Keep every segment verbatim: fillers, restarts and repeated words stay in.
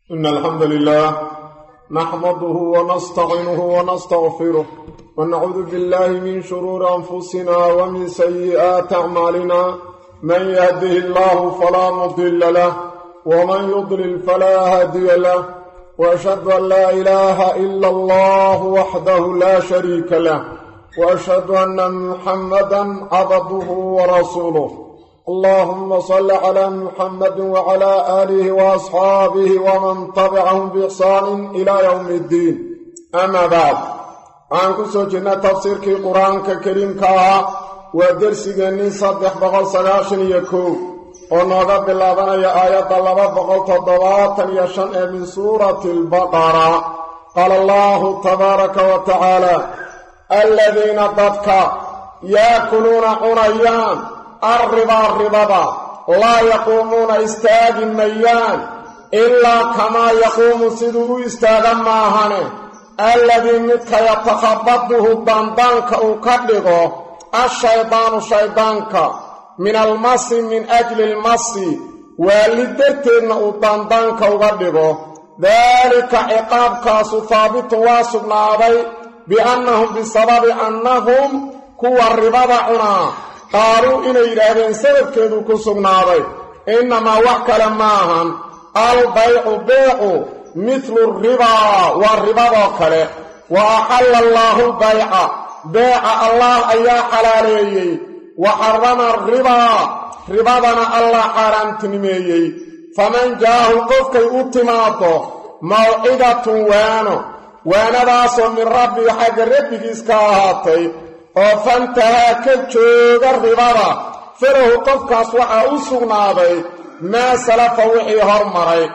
إن الحمد لله نحمده ونستعينه ونستغفره ونعوذ بالله من شرور أنفسنا ومن سيئات أعمالنا من يهده الله فلا مضل له ومن يضلل فلا هادي له وأشهد أن لا إله إلا الله وحده لا شريك له وأشهد أن محمدا عبده ورسوله اللهم صل على محمد وعلى آله وأصحابه ومن تبعهم بإحسان إلى يوم الدين أما بعد عنكو سوچنا تفسير كي قرآن كريم كاها ودرسي جنين صدح بغل سلاشن يكو ونوغا بالله يا آيات الله بغل تضوات يشن من سورة البقرة قال الله تبارك وتعالى الذين ضدك يأكلون عنيان الربا الربا لا يقومون استاغ الميان إلا كما يقوم سدو استاغ ماهانه الذي متك يتخبطه الضندانك أكبغه الشيطان شيطانك من المس من أجل المس والدتين الضندانك أكبغه ذلك عقابك ثابت واسبنا بي بأنهم بسبب أنهم كوا الربا عنا قالوا إن إلهين سبب كذو كسبناضي إنما وكل معهم البيع بيع مثل الربا والربا وكله وأحل الله البيع بيع الله أيها حلالي وحرم الربا ربانا الله حرام تنميه فمن جاءه قفك أتماته موعدة وانو وانا باسو من ربي حق ربك إسكاهاتي وفانتها كجوغ الربا فره قفكاس وحا أسغناضي ما سلف وحي هرمري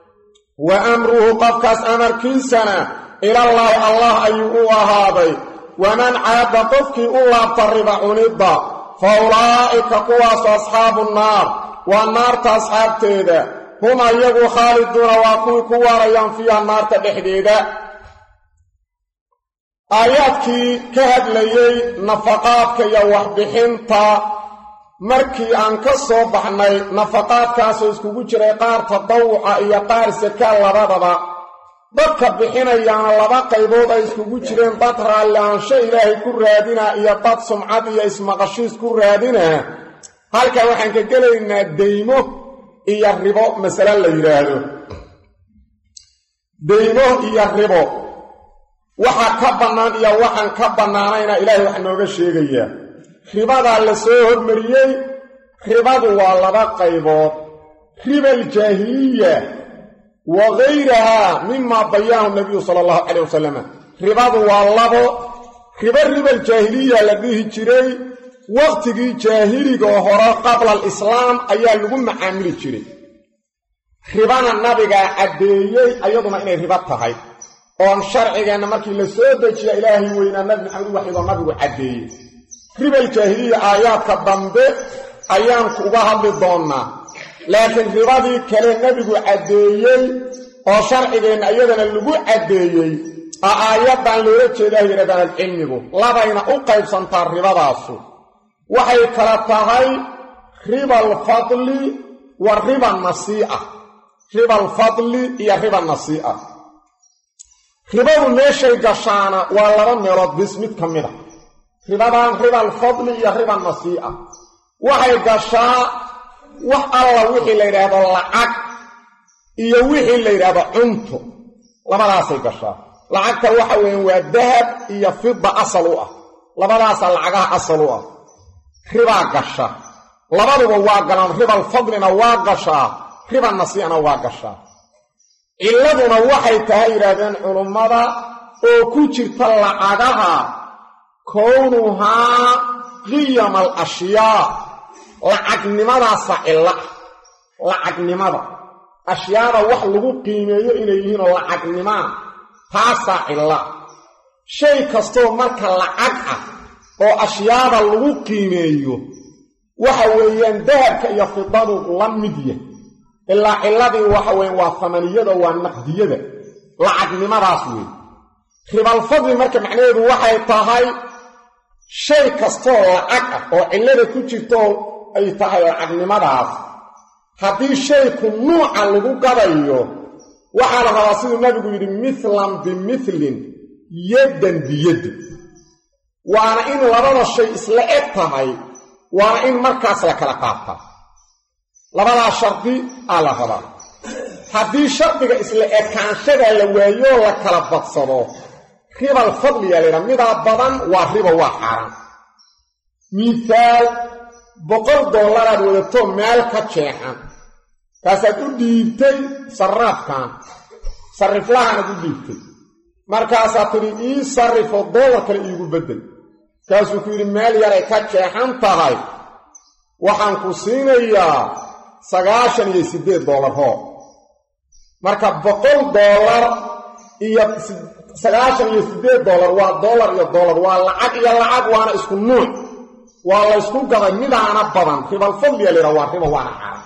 وأمره قفكاس أمر كيسنا إلى الله الله أيهو هذا ومن عاد قفكي الله تربع عنيدا فأولئك قواس أصحاب النار والنار تصحاب تيدا هما يقو خالدون وقوي كواريان فيها النار تبحديدا آياتكي كهدليي نفقاتك يا وحبحنتا markii aan ka soo baxnay nafaqaadkaas oo isku jiray qaar tadawuca iyo qaar sakaa labadaba dadka bixinayaan laba qaybood ay isku jireen dad raalaansho ilaahay ku raadina iyo dad sumcad iyo ismaqashiis ku raadina halka waxaan ka galeynaa deymo iyo ribo masala la yiraahdo deymo iyo ribo waxa ka banaan iyo waxaan ka banaanayna ilaahay wax nooga sheegaya ribada la soo hormariyay ribadu waa laba qaybood riba al-jahiliya wa ghayraha mimma bayana nabiy sallallahu alayhi wasallam ribadu waa labo riba riba al-jahiliya la dhihi jiray waqtigii jahiliga hore qabla al-islam ayaa lagu macaamili jiray ribana nabiga cadeeyay ayaduna inay riba tahay oo sharcigeena markii la soo dejiyo ilaahay weyna nabi maxamed waxiga nabigu cadeeyay riba al-jahiliya aayaadka dambe ayaan kuga hadli doonaa laakiin ribadii kale nabigu cadeeyay oo sharcigeena ayadana lagu cadeeyay aayadan loo jeedaa yiraahdan cilmigu labayna u qaybsantaa ribadaasu waxay kala tahay riba al-fadli wa riba an-nasi'a riba al-fadli iyo riba an-nasi'a ribadu meeshay gashaana waa laba meelood bis mid kamid ah ribadan riba al-fadli iyo riba an-nasi'a waxay gashaa wax alla wixii la yiraahdo lacag iyo wixii la yiraahdo cunto labadaasay gashaa lacagta waxa weyn waa dahab iyo fidda asal u ah labadaas lacagaha asal u ah riba gasha labaduba waa galaan riba al-fadlina waa gashaa riba an-nasi'ana waa gashaa illaduna waxay tahay yiraahdeen culimada oo ku jirta lacagaha كونها قيم الأشياء لعقنمدا سائلة لعقنمدا أشياء وحلقوا قيمية إليهن لعقنما تاسائلة شيء كستو مركا لعقع أو أشياء لغو قيمية وحويان ذهب يفضل لمدية إلا إلا وحويان وثمانية والنقدية لعقنمدا سوي ربا الفضل مركا معنيه وحي طاهي shay kasto lacag ah oo cilada ku jirto ay tahay lacagnimadaaas haddii shayku nuuca lagu gadayo وحال راسل النبي يقول مثلا بمثل يدا بيد وانا ان لبدا الشيء اسلا اكتهي وانا ان مركز لك لقابتا لبدا شرطي على هذا haddii shardiga isla ekaanshada la waayo la kala badsado riba fadli yaleena midaa badan waa riba waa xaaraan misaal boqol dollar aad wadato meel ka jeexan kaasaad u dhiibtay sarraafkan sarriflahan aad u dhiibtay markaasaad tidhi ii sarrifo dollar kale iigu bedel kaasuu ku yidhi meel yaray ka jeexan tahay waxaan ku siinayaa sagaashan iyo siddeed dollar hoo marka boqol dollar iyo sagaashan iyo siddeed dollar waa dollar iyo dollar waa lacag iyo lacag waana isku nuuc waa la isku gaday midaana badan riba fadliya leeyahay waa riba waana xaraam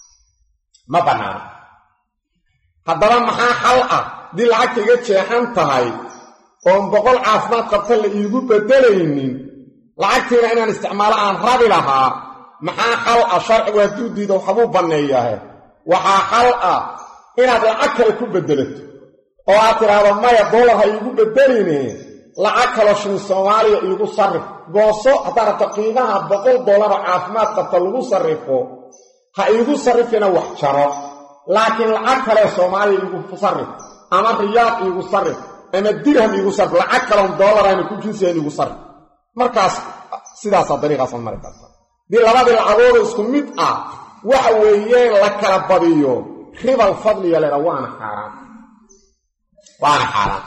ma banaana haddaba maxaa xal ah dii lacag iga jeexan tahay oo boqol caafimaad qabta la iigu bedelaynin lacagtiina inaan isticmaalo aan rabi lahaa maxaa xal ah sharcigu hadduu diido waxbuu banneeyahay waxaa xal ah inaad lacag kale ku bedelato oo aad tiraahdo maya dollar ha iigu bedeline lacag kale shilin Soomaaliya iigu sarrif gooso haddaad rabto qiimaha boqol dollar oo caafimaad qabta lagu sarrifo ha iigu sarrifina wax jaro laakiin lacag kale Soomaaliya iigu sarrif ama riyaad iigu sarrif ama dirham iigu sarrif lacag kale oo dollar ayna ku jinsiyan iigu sarrif markaas sidaas dariiqaas mari karta dii labada lacagood isku mid ah waxa weeyeen la kala badiyo riba fadli yaleena waana xaraam waana xaraam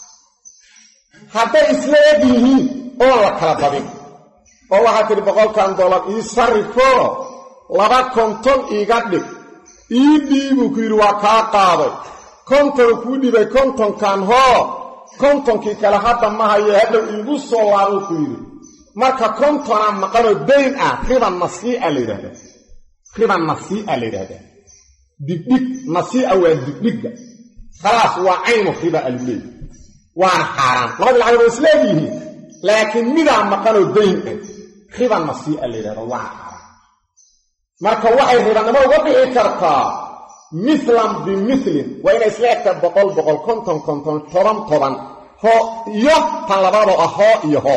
hadday isla yihiin oo la kala badin oo waxa tiri boqolkan dollar ii sarrifo laba konton iga dhig ii dhiibu ku yiri waa kaa qaaday konton ku dhibay konton kan hoo kontonkii kala hadda ma haye hadda iigu soo laabo ku yiri marka kontona maqano deyn ah riba nasii'a leeyahay riba nasii'a leeyahay dibdhig nasii'a waa dibdhigga khalaas waa aynu riba almay waana xaaraan labada lacag oo isla yihiin laakiin midaa maqano deyn ah riba nasii'a leeyahay waa xaaraan marka waxay ribanimo uga bixi kartaa مثلا بمثل وإن إسلاك بقول بقول كنتم كنتم طرم طبعا هو يو تنلبابو أهو يهو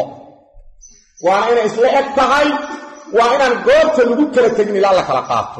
وإن إسلاك تهي وإن القوة تنبوك لتجني لالك لقاته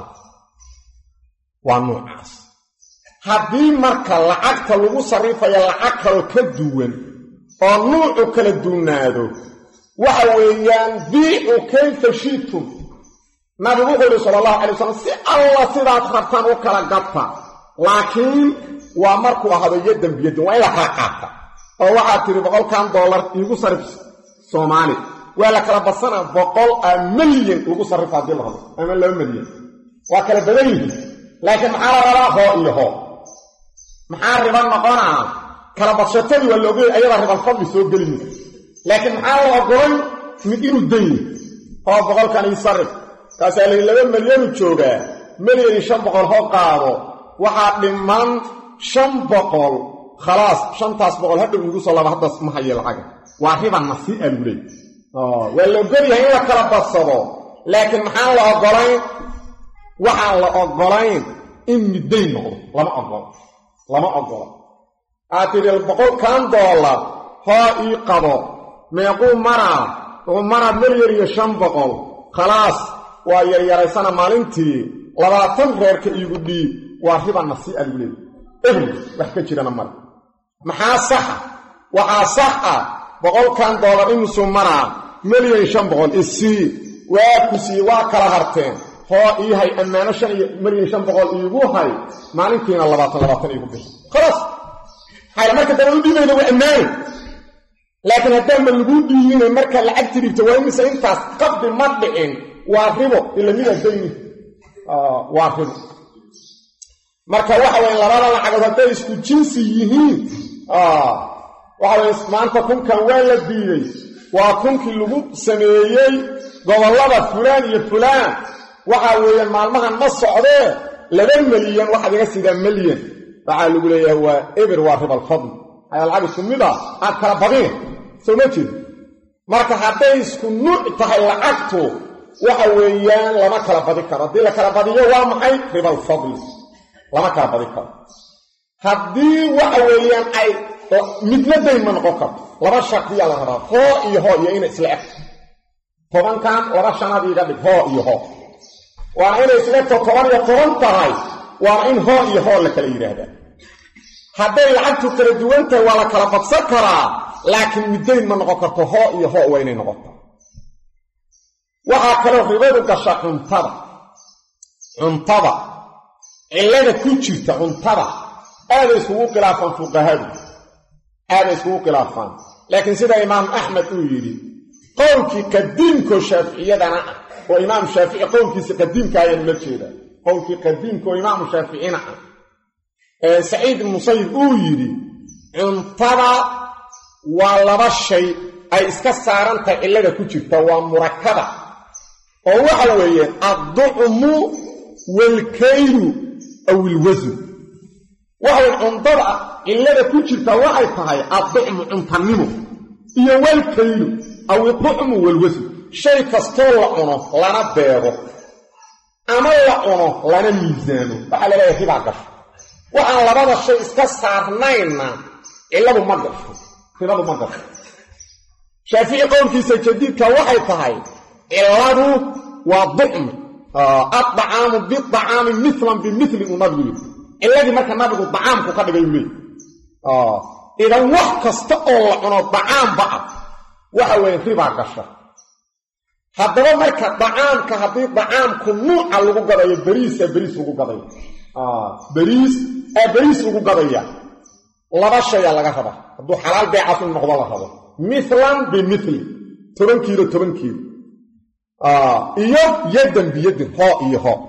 ونعاس هذه مركة لعاك تلغو صريفة يلعاك الكدوين ونوع كالدونادو وحويان بيعو كيف شيتم نبي محمد صلى الله عليه وسلم سي الله سيدات خرطان وكلا قطة لكن ومركوا هذا يدا بيد وإلا خلقاتا oo waxa tiri boqol kan dollar igu sarif Soomaali wala kala basana boqol milyan ugu sarif hadii la hado ama laba milyan waa kala badan yihiin laakiin maxaa la rabaa hoo iyo hoo maxaa riba noqona kala bashatadii wala ogeey ayada riba fadli soo gelin laakiin maxaa la ogolan mid inuu deyn oo boqol kan ii sarif kaas ay laba milyan jooga milyan shan boqol hoo qaado waxa dhiman shan boqol خلاص شنطاس بقول هدو يغو سو لaba hadas ma hayay lacag waa riba nasi alulay oo wala gariyahay la kala badsado laakiin maxaa la ogolayn waxa la ogolayn in midayn noqdo lama ogol lama ogol aadil boqol kan dollar ha ii qabo meequu mara oo mara milyan iyo shan boqol خلاص waa yar yaraysana maalintii labaatan reerka iigu dhii waa riba nasi alulay ibn wax ka jirana mar maxaa sax waxa sax ah boqol kan dollar in soo mara milyan shan boqol isii waa ku sii waa kala harteen hoo ii hay amaano shan milyan shan boqol iigu hay maalintiina labaatan labaatan iigu bixi خلاص hay marka dad u dhimayna waa amaan laakiin haddii ma lagu dhiibin marka lacag tiribta waa in intaas qabdi ma dhicin waa ribo ila mid deyn ah waa ribo marka waxa weyn labada lacag haday isku jinsi yihiin ah waxa weyn maanta kunkan waa la diiday waa kunkii lagu sameeyay gobolada fulaan iyo fulaan waxa weyn maalmahan ma socdee laba milyan waxa laga sida milyan waxa lagu leeyahay waa eber waa ribal fadl ay lacag sumida aad kala badin soo ma jeed marka haday isku nuuc tahay lacagtu waxa weeyaan lama kala badin karo hadii la kala badiyo waa maxay ribal fadl lama kala badi karo haddii waxa weeyaan ay midna dayn ma noqon karto laba shardiyaa la rabaa hoo iyo hoo iyo inay isla eg tobankan laba shanaad iga dhig hoo iyo hoo waana inay isla egto toban iyo toban tahay waa in hoo iyo hoo la kala yidhaahdaa hadday lacagtu kala duwan tahay waa la kala badsan karaa laakiin middayn ma noqon karto hoo iyo hoo waa inay noqotaa waxaa kaloo ribadu gasha cuntada cuntada cillada ku jirta cuntada aaday iskugu khilaafaan fuqahadu aaday iskugu khilaafaan laakiin sida imaam axmed uu yidhi qowlkii qadiimkoo shaaficiyadana ah oo imaam shaafici qowlkiisa qadiimka ayaan ula jeedaa qowlkii qadiimka oo imaamu shaaficina ah ee saciid ibn musayib uu yidhi cuntada waa laba shay ay iska saaran tahay cillada ku jirta waa murakaba oo waxa weeye adducmu walkaylu aw ilwasn waxay cuntada cillada ku jirta waxay tahay adducmu cuntanimo iyo walkaylu aw idducmu walwasn shay kastoo la cuno lana beego ama la cuno lana miisaamo waxaa laleeyahay ribaa gasho waxaan labada shay iska saarnayna cilladu ma gasho ribadu ma gasho shaafici qowlkiisa jadiidka waxay tahay cilladu waa ducmi addacaamu bidacaami milan bimili uu nabigu yidhi cilladii marka nabigu dacaamku ka dhigay leey idan wax kasta oo la cuno dacaamba ah waxa weeye ribaa gasha haddaba marka dacaamka haddii dacaamku nuuca lagu gadayo beriisa beriis lagu gadayo beriis ee beriis lagu gadaya laba shaya laga raba hadduu xalaal beecaas u noqdo la rabo milan bimili toban kiilo toban kiilo iyo yadan biyadin hoo iyo hoo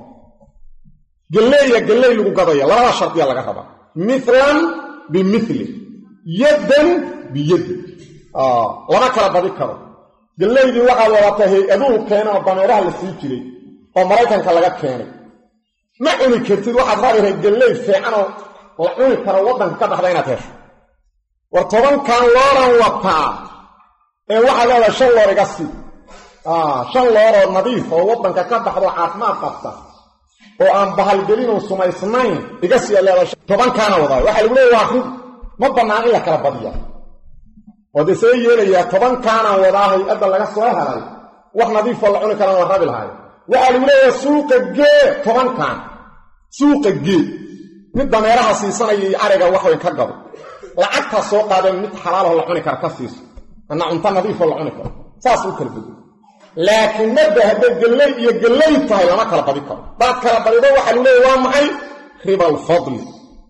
galeeya galeey lagu gadaya labada shardiya laga raba milan bimili yadan biyadin lama kala badi karo galeydii waxaa wadatay hay-aduhu keenoo dameeraha la sii jiray oo maraykanka laga keenay ma cuni kartid waxaad rabihay galeey fiicanoo la cuni karo waddanka ka baxda inaad hesho war tobankan looran wataa ee waxaa leedahay shan loor iga sii shan looroo nadiif oo waddanka ka baxdo caafimaad qabta oo aan bahalgelinoo sumaysnayn iga sii leedahay tobankaana wadaa waxaa lagu leeya waa rib ma bannaan in la kala badiya oo dee see yeelayaa tobankaanaan wadaa hay-adda laga soo helay wax nadiifoo la cuni karana waa rabi lahaay waxaa lagu leeyahay suuqa gee tobankan suuqa gee mid dameeraha siisanaya iyo ariga waxweyn ka gado lacagtaa soo qaadeen mid xalaalaho la cuni kara ka siiso anna cunto nadiifoo la cuni karo saas u kala badiyo laakiin madda hadday galley iyo galley tahay lama kala badi karo daad kala badido waxaa lagu leeyahy waa maxay riba alfadli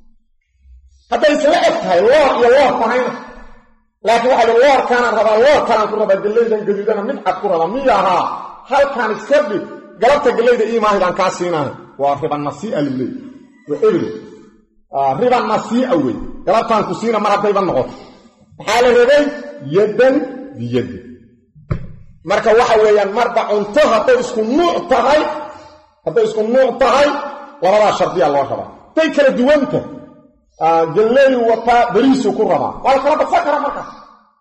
hadday isla eg tahay loor iyo loor tahayna laakiin waxaa li loorkaanaan rabaa loorkaanaan ku rabaa galleydan gaduudana mid cad ku rabaa miya ahaa halkaan iska dhig galabta galleyda iimaahidaan kaa siinahay waa riba nasii'a laleey waa ebel riba nasii'a wey galabtaan ku siina mar haddayba noqoto maxaa la rabay yadan biyadin marka waxa weeyaan marba cunto hadday isku nuuc tahay hadday isku nuuc tahay labadaa shardiyaa loo rabaa hadday kala duwanta galley wataa beriisuu ku rabaa waa la kala badsan karaa markaas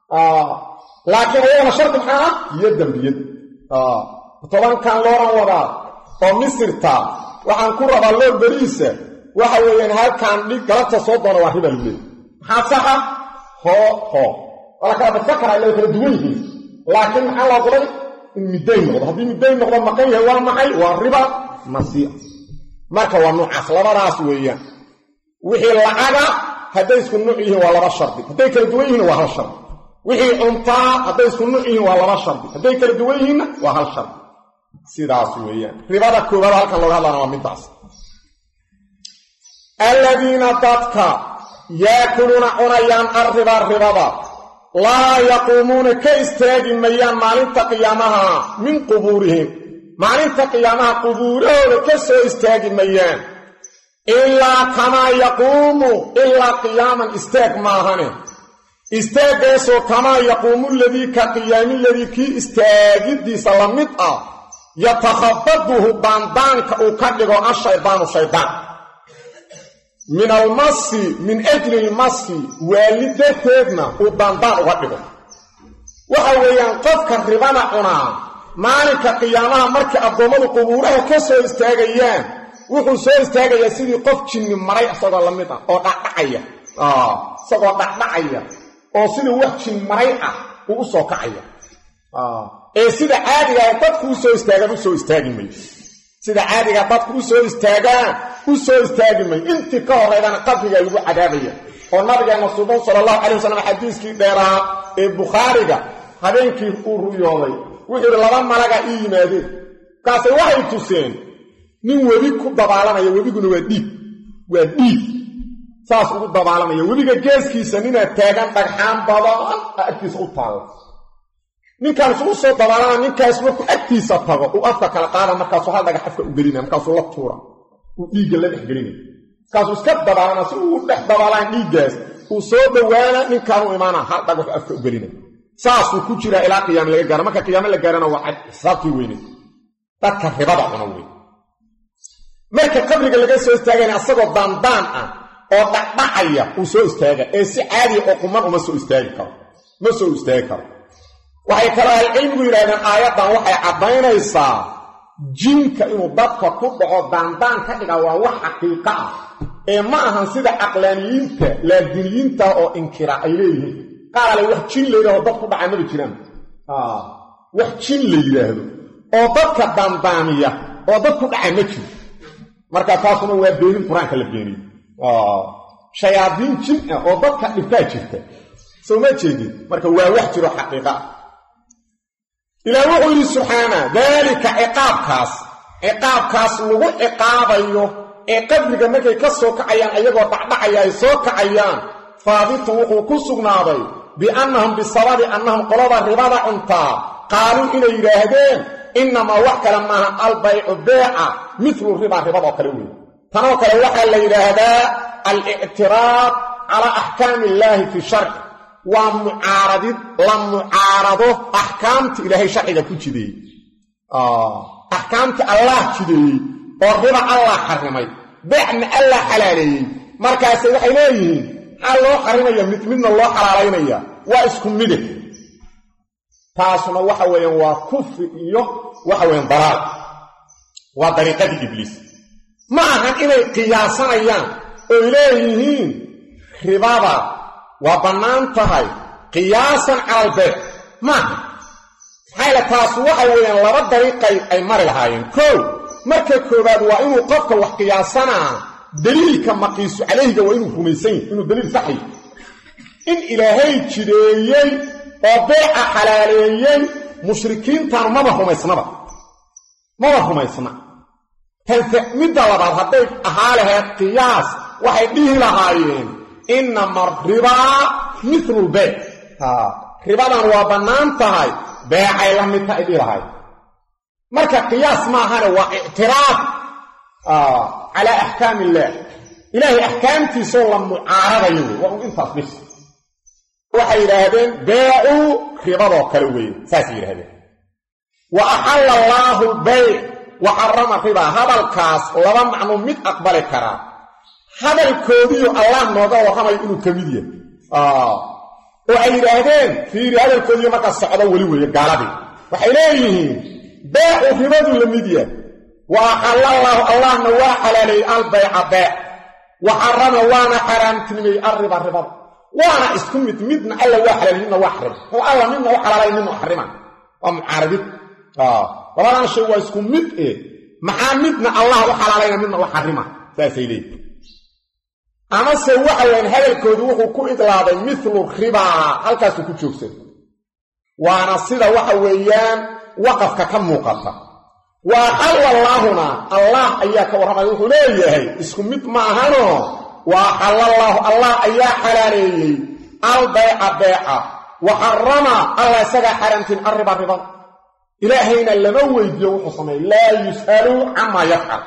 laakiin ayagana shardi maxaa ah yadan biyad tobankan looran wadaa oo misirta waxaan ku rabaa loor beriisa waxa weeyaan halkaan dhig galabta soo doona waa riba luleey maxaa saxa hoo hoo waa la kala badsan karaa ila kala duwan yihiin laakiin maxaa loo golay in middayn noqdo haddii middayn noqdo maqan yahay waa maxay waa riba nasii'a marka waa nuucaas labadaas weeyaan wixii lacaga hadday isku nuuc yihiin waa laba shardi hadday kala duwan yihiin waa hal shardi wixii cuntaa hadday isku nuuc yihiin waa laba shardi hadday kala duwan yihiinna waa hal shardi sidaas weeyaan ribada koobaad halkan looga hadlaana waa midtaas aladiina dadka yaakuluuna cunayaan arriba ribada laa yaquumuuna ka istaagi mayaan maalinta qiyaamaha min qubuurihim maalinta qiyaamaha qubuurahooda ka soo istaagi mayaan ilaa kamaa yaquumu ilaa qiyaaman istaag maahane istaaggaasoo kamaa yaquumu ladii ka qiyaami ladii kii istaagiddiisa la mid ah yatakhabaduhu daandaanka uu ka dhigo ashaydaanu shaydaan min almasi min ajli almasi waali darteedna uu daandaan uga dhigo waxa weeyaan qofka ribana cunaa maalinka qiyaamaha markii addoommadu qubuuraha ka soo istaagayaan wuxuu soo istaagayaa sidii qof jinni maray asagoo la mid ah oo dhacdhacaya ah asagoo dhacdhacaya oo sidii wax jin maray ah uu soo kacaya ah ee sida caadiga ah dadku soo istaagaan u soo istaagi may sida caadiga dadku soo istaagaan u soo istaagi may intii ka horeeyana qabriga lagu cadaabaya oo nabiga sallallahu alayhi wasallam xadiiskii dheeraa ee Bukhariga habeenkii uu ruyooday wuxuu laba malaga ii yimaadeen kaasay waxay tuseen nin webi ku dabaalanaya webiguna waa dhiig waa dhiig saas ugu dabaalanaya webiga geeskiisa nina taagan dhagxaan badan agtiisa u taalo ninkaan soo soo dabaalana ninkaas markuu agtiisa tago uu afka kala qaada markaas hal dhagax afka u gelinaa markaas la tuura uu dhiigga la dhex gelinaa kaas iska dabaalana si uu dhex dabaalan dhiiggaas uu soo dhawaana ninkaan u imaana hal dhagax afka u gelinaa saas uu ku jira ilaa qiyaam laga gaaro marka qiyaam la gaarana waa xisaabtii weynay dadka ribada una weyn marka qabriga laga soo istaagay asagoo daandaan ah oo dhacdhacaya uu soo istaaga ee si caadi oo quman uma soo istaagi karo ma soo istaagi karo waxay kala cilmigu yiraahdaan aayadan waxay cadaynaysaa jinka inuu dadka ku dhaco daandaan ka dhiga waa wax xaqiiqo ah ee ma ahan sida aqlaaniyiinta laadiniyiinta oo inkira ay leeyihiin qaal wax jin leeyahay dad ku dhacay ma jiraan ah wax jin leeyahay oo dadka daandaamiya oo dad ku dhacay ma jiro marka taasuna waa beenin quraanka la beeniyay ah shayaadiin jin oo dadka dhibta jirta soo ma jeedin marka waa wax jiro xaqiiqo ilaahu uu subhana dalika iqaabkaas iqaabkaas lagu iqaabayo ee qabriga markay ka soo kacayaan ayagoo dhacdhacaya ay soo kacayaan faabitu wuxuu ku sugnaaday bi annahum bisababi annahum qalaba ribada unta qaalu ila yiraahdeen inma wax kala ma al bay'u bai'a mithlu riba ribada kale weey tanoo kale waxa la yiraahdaa al i'tirad ala ahkam Allah fi shar' wa mu'aradid la mu'arado ahkamti ilahi sharciga ku jidey ah ahkamti Allah jidey oo riba Allah xarimay bai'na Allah halaleeyay markaas waxay leeyihiin hal loo xarimaya mid midna loo xalaalaynayaa waa isku mid taasuna waxa weeyaan waa kufri iyo waxa weeyaan dalaal waa dariiqadii ibliis ma ahan inay qiyaasanayaan oo leeyihiin ribada waa banaan tahay qiyaasan al bay ma hayla taas waxa weeyaan laba dariiqay ay mari lahaayeen koo marka koobaad waa inuu qofka wax qiyaasana daliilka maqiisu calayhiga waa inuu rumaysan inuu daliil saxay in ilaahay jireeyay oo bai'a xalaaleeyay mushrikiintan ma rumaysnaba ma rumaysna tan midda labaad haday ahaalaha qiyaas waxay dhihi lahaayeen inma riba mithlu al-bay' ha ribadan waa banaan tahay bai'ay la mid tahay ilahay marka qiyaas ma ahana waa i'tiraaf ah ala ahkam Allah ilahi ahkamti soo la mu'aradayo waa intaas bis waxay yiraahdeen bai'u ribada kale weey saas yiraahdeen wa ahalla Allahu al-bay' wa harrama riba hadalkaas laba macno mid aqbali kara hadalkoodiyo Allah nooga waramay inuu kamid yahay ah oo ay yiraahdeen fiiri hadalkoodiyo marka socdo wali weey gaaladii waxay leeyihiin bai'u ribadu lamid yahay wa ahalla Allahu Allah wa halalay al-bay'a bay' wa harrama wa haramtimi ar-riba riba وانا اسكم مدنا الله واحد لنا واحد هو الله منا وحلال منه حرما ومعارض اه ولا شيء واسكم مد ايه مع مدنا الله وحلال منه وحرما فاسيدي اما سو وحين هذا الكود وحو كو اطلابay مثل الربا halkaas ku joogsan waana sida waxa weeyaan waqafka ka muuqata wa allahuna allah ayaa ka waramay wuxuu leeyahay isku mid ma ahano وحل الله الله أيا حلالي البيع بيعا وحرم الله سجى حرمت الربا الربا إلهينا لنوي يوم حصمي لا يسألوا عما يفعل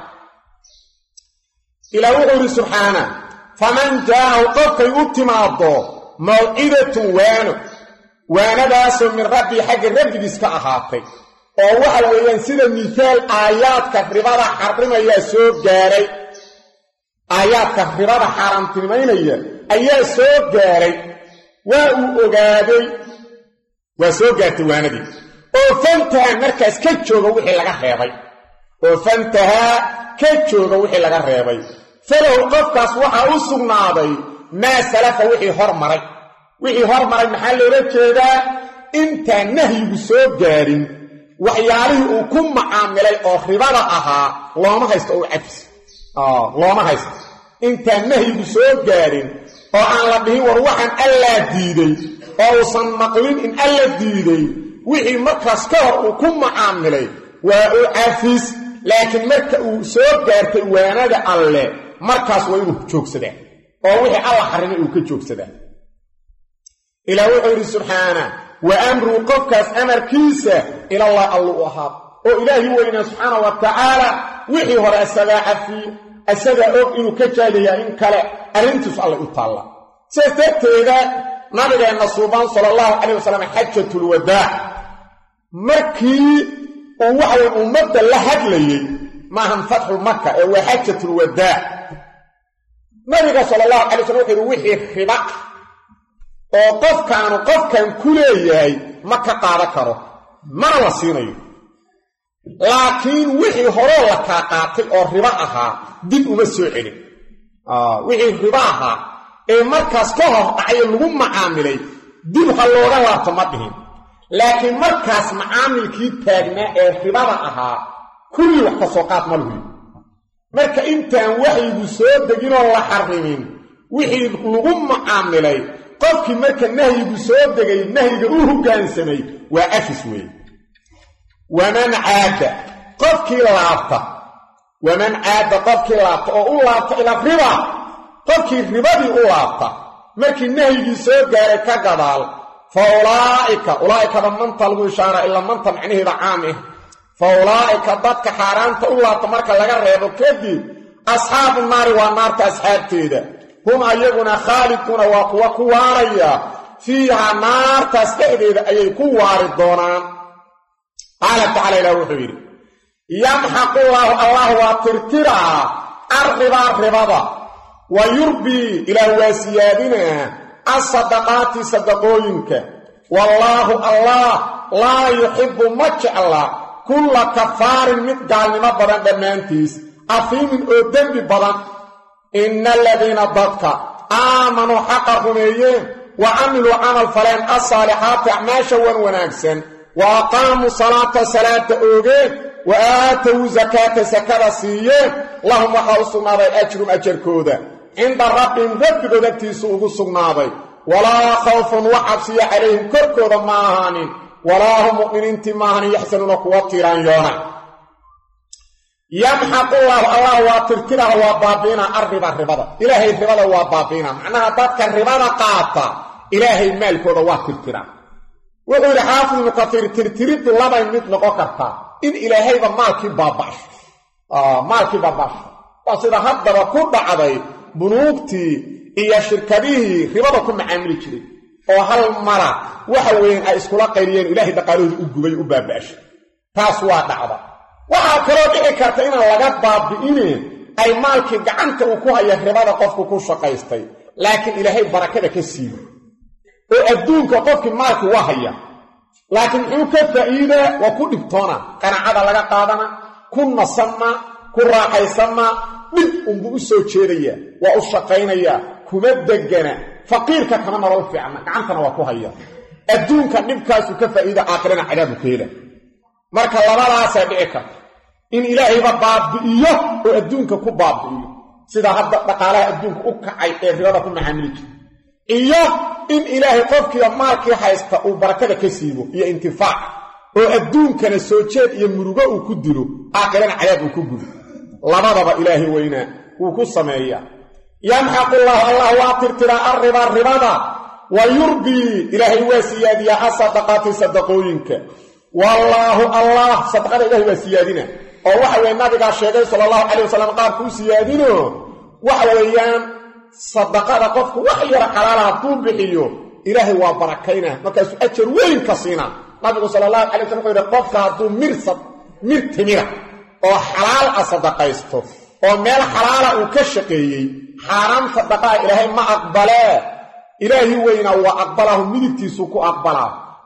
إلى وقول سبحانه فمن جاء قفك يؤتماده موعدة وانه وانا داس من ربي حق الرب ديسك أخاطي ووحل وينسل مثال آيات كفربا حرم يسوب جاري آياتك ربا حرامتنمينيا أيها سوق جاري وأو أغادي وسوق جارتي واندي oo fantaan markaas ka jooga wixii laga reebay oo fantaha ka jooga wixii laga reebay falahu qofkaas waxa uu sugnaaday ma salafa wixii hormaray wixii hormaray maxaa loola jeedaa inta nahyigu soo gaarin waxyaalihii uu ku macaamilay oo ribada ahaa looma haysto oo cafis ah looma haysto inta nahyigu soo gaarin oo aan la dhihin war waxaan alla diiday oo uusan maqlin in alla diiday wixii markaas ka hor uu ku macaamilay waa uu cafis laakiin marka uu soo gaartay waanada alle markaas waa inuu joogsadaa oo wixii alla xarimay uu ka joogsadaa ilaa wuxuu yidhi subxaana wa amru qofkaas amarkiisa ila allah allu ahaad oo ilaahi weynaa subxaana wa tacaala wixii hore asagaa cafiye asagaa og inuu ka jaalayaa in kale arrintiisu allay u taalla sidaas darteeda nabigeenna suubaan sala allahu calayh wasalam xajatulwadaac markii uu waxaway ummadda la hadlayey maahan fatxu maka ee waa xajatulwadaac nabiga sala allahu calay wasalam wuxuu yidhi wixii riba oo qofkaanu qofkan ku leeyahay ma ka qaadan karo mana la siinayo laakiin wixii horoo la kaa qaatay oo riba ahaa dib uma soo celin wixii riba ahaa ee markaas ka hor dhacayo lagu macaamilay dib ha looga laabto ma dhihin laakiin markaas macaamilkii taagnaa ee ribada ahaa kulli wax ka soo qaad ma luhi marka intaan waxyigu soo deginoo la xarimin wixii lagu macaamilay qofkii marka nahyigu soo degay nahyiga u hoggaansamay waa afis weeye waman caada qofkii laabta waman caada qofkii laabta oo u laabta ila riba qofkii ribadii u laabta markii nahyigii soo gaaray ka gadaal fa ulaa'ika ulaa'ikada manta lagu ishaara ilaa manta macnaheeda caam ah fa ulaa'ika dadka xaaraanta u laabta marka laga reebo kadib asxaabu naari waa naarta asxaabteeda hum ayaguna khaaliduuna waa kuwa ku waaraya fiihaa naartaas dhexdeeda ayay ku waari doonaan qaala tacaala ilaah wuxuu yidhi yamxaqullaahu allah waa tirtiraa arribaa ribada wa yurbii ilaah waa siyaadinaa assadaqaati sadaqooyinka wallaahu allah laa yuxibbu ma jecla kulla kafaarin mid gaalnimo badan dhammaantiis afiimin oo dembi badan inna aladiina dadka aamanuu xaqa rumeeyeen wa camiluu camal faleen assaalixaati acmaasha wan wanaagsan wa aqaamuu salaata salaata oogeen wa aatawuu sakaata sakada siiyeen lahum waxaa u sugnaaday ajrum ajarkooda cinda rabbihim rabbigood agtiisu ugu sugnaaday walaa khawfun wax cabsiya calayhim korkooda ma ahaanin walaa hum mu'miniintii ma ahaanin yaxsanuuna kuwa tiiraanyoona yamxaqullaahu allah waa tirtiraha waa baabiina arriba ribada ilaahay ribada waa baabiina macnaha dadka ribada qaata ilaahay maalkooda waa tirtiraa wuxuu yidhi xaafid ibnu katiir tirtiriddu labay mid noqon kartaa in ilaahayba maalkii baaba'sho maalkii baaba'sho waa sida haddaba ku dhacday bunuugtii iyo shirkadihii ribada ku macaamili jiray oo hal mara waxa weeyaan ay iskula qayriyeen ilaahay dhaqaalahooda u gubay u baaba'shay taas waa dhacda waxaa kaloo dhici karta inaan laga baabi'ineen ay maalkii gacanta uu ku haya ribada qofku ku shaqaystay laakiin ilaahay barakada ka siiyo oo adduunka qofkii maalkii waa haya laakiin muxuu ka faa'iidaa waa ku dhibtoona qanacada laga qaadana ku nasanma ku raaxaysama dhib unbuu u soo jeedaya waa u shaqaynaya kuma degana faqiirka kama nolol fiicna gacantana waa ku haya adduunka dhibkaasuu ka faa'iida aakhirana cadaabu ka hela marka labadaasaa dhici karta in ilaahayba baabi'iyo oo adduunka ku baabi'iyo sida hadda dhaqaalaha adduunka u kacay ee ribada ku macaamili jira iyo in ilaahay qofkiiba maalkii haysta uu barakada ka siibo iyo intifaac oo adduunkana soo jeed iyo murugo uu ku dilo aakhirana cadaab uu ku gudo labadaba ilaahay weynaa wuu ku sameeyaa yamxaqullaahu allah waa tirtiraa arriba ribada wa yurbii ilaahay waa siyaadiyaa asadaqaati sadaqooyinka wallaahu allah sadaqada ilaahay waa siyaadina oo waxa weeye nabigaa sheegay sala allahu calayh wasalam qaabku u siyaadino waxa weeyaan sadaqada qofku wax yara xalaala hadduu bixiyo ilaahay waa barakaynaa markaasuu ajar weyn ka siinaa nabigu sala allahu calay wasalam wuxuu yidhi qofka hadduu mir mir timira oo xalaal ah sadaqaysto oo meel xalaala uu ka shaqeeyey xaaraam sadaqaa ilaahay ma aqbalee ilaahi weynaa waa aqbalahu midigtiisuu ku aqbalaa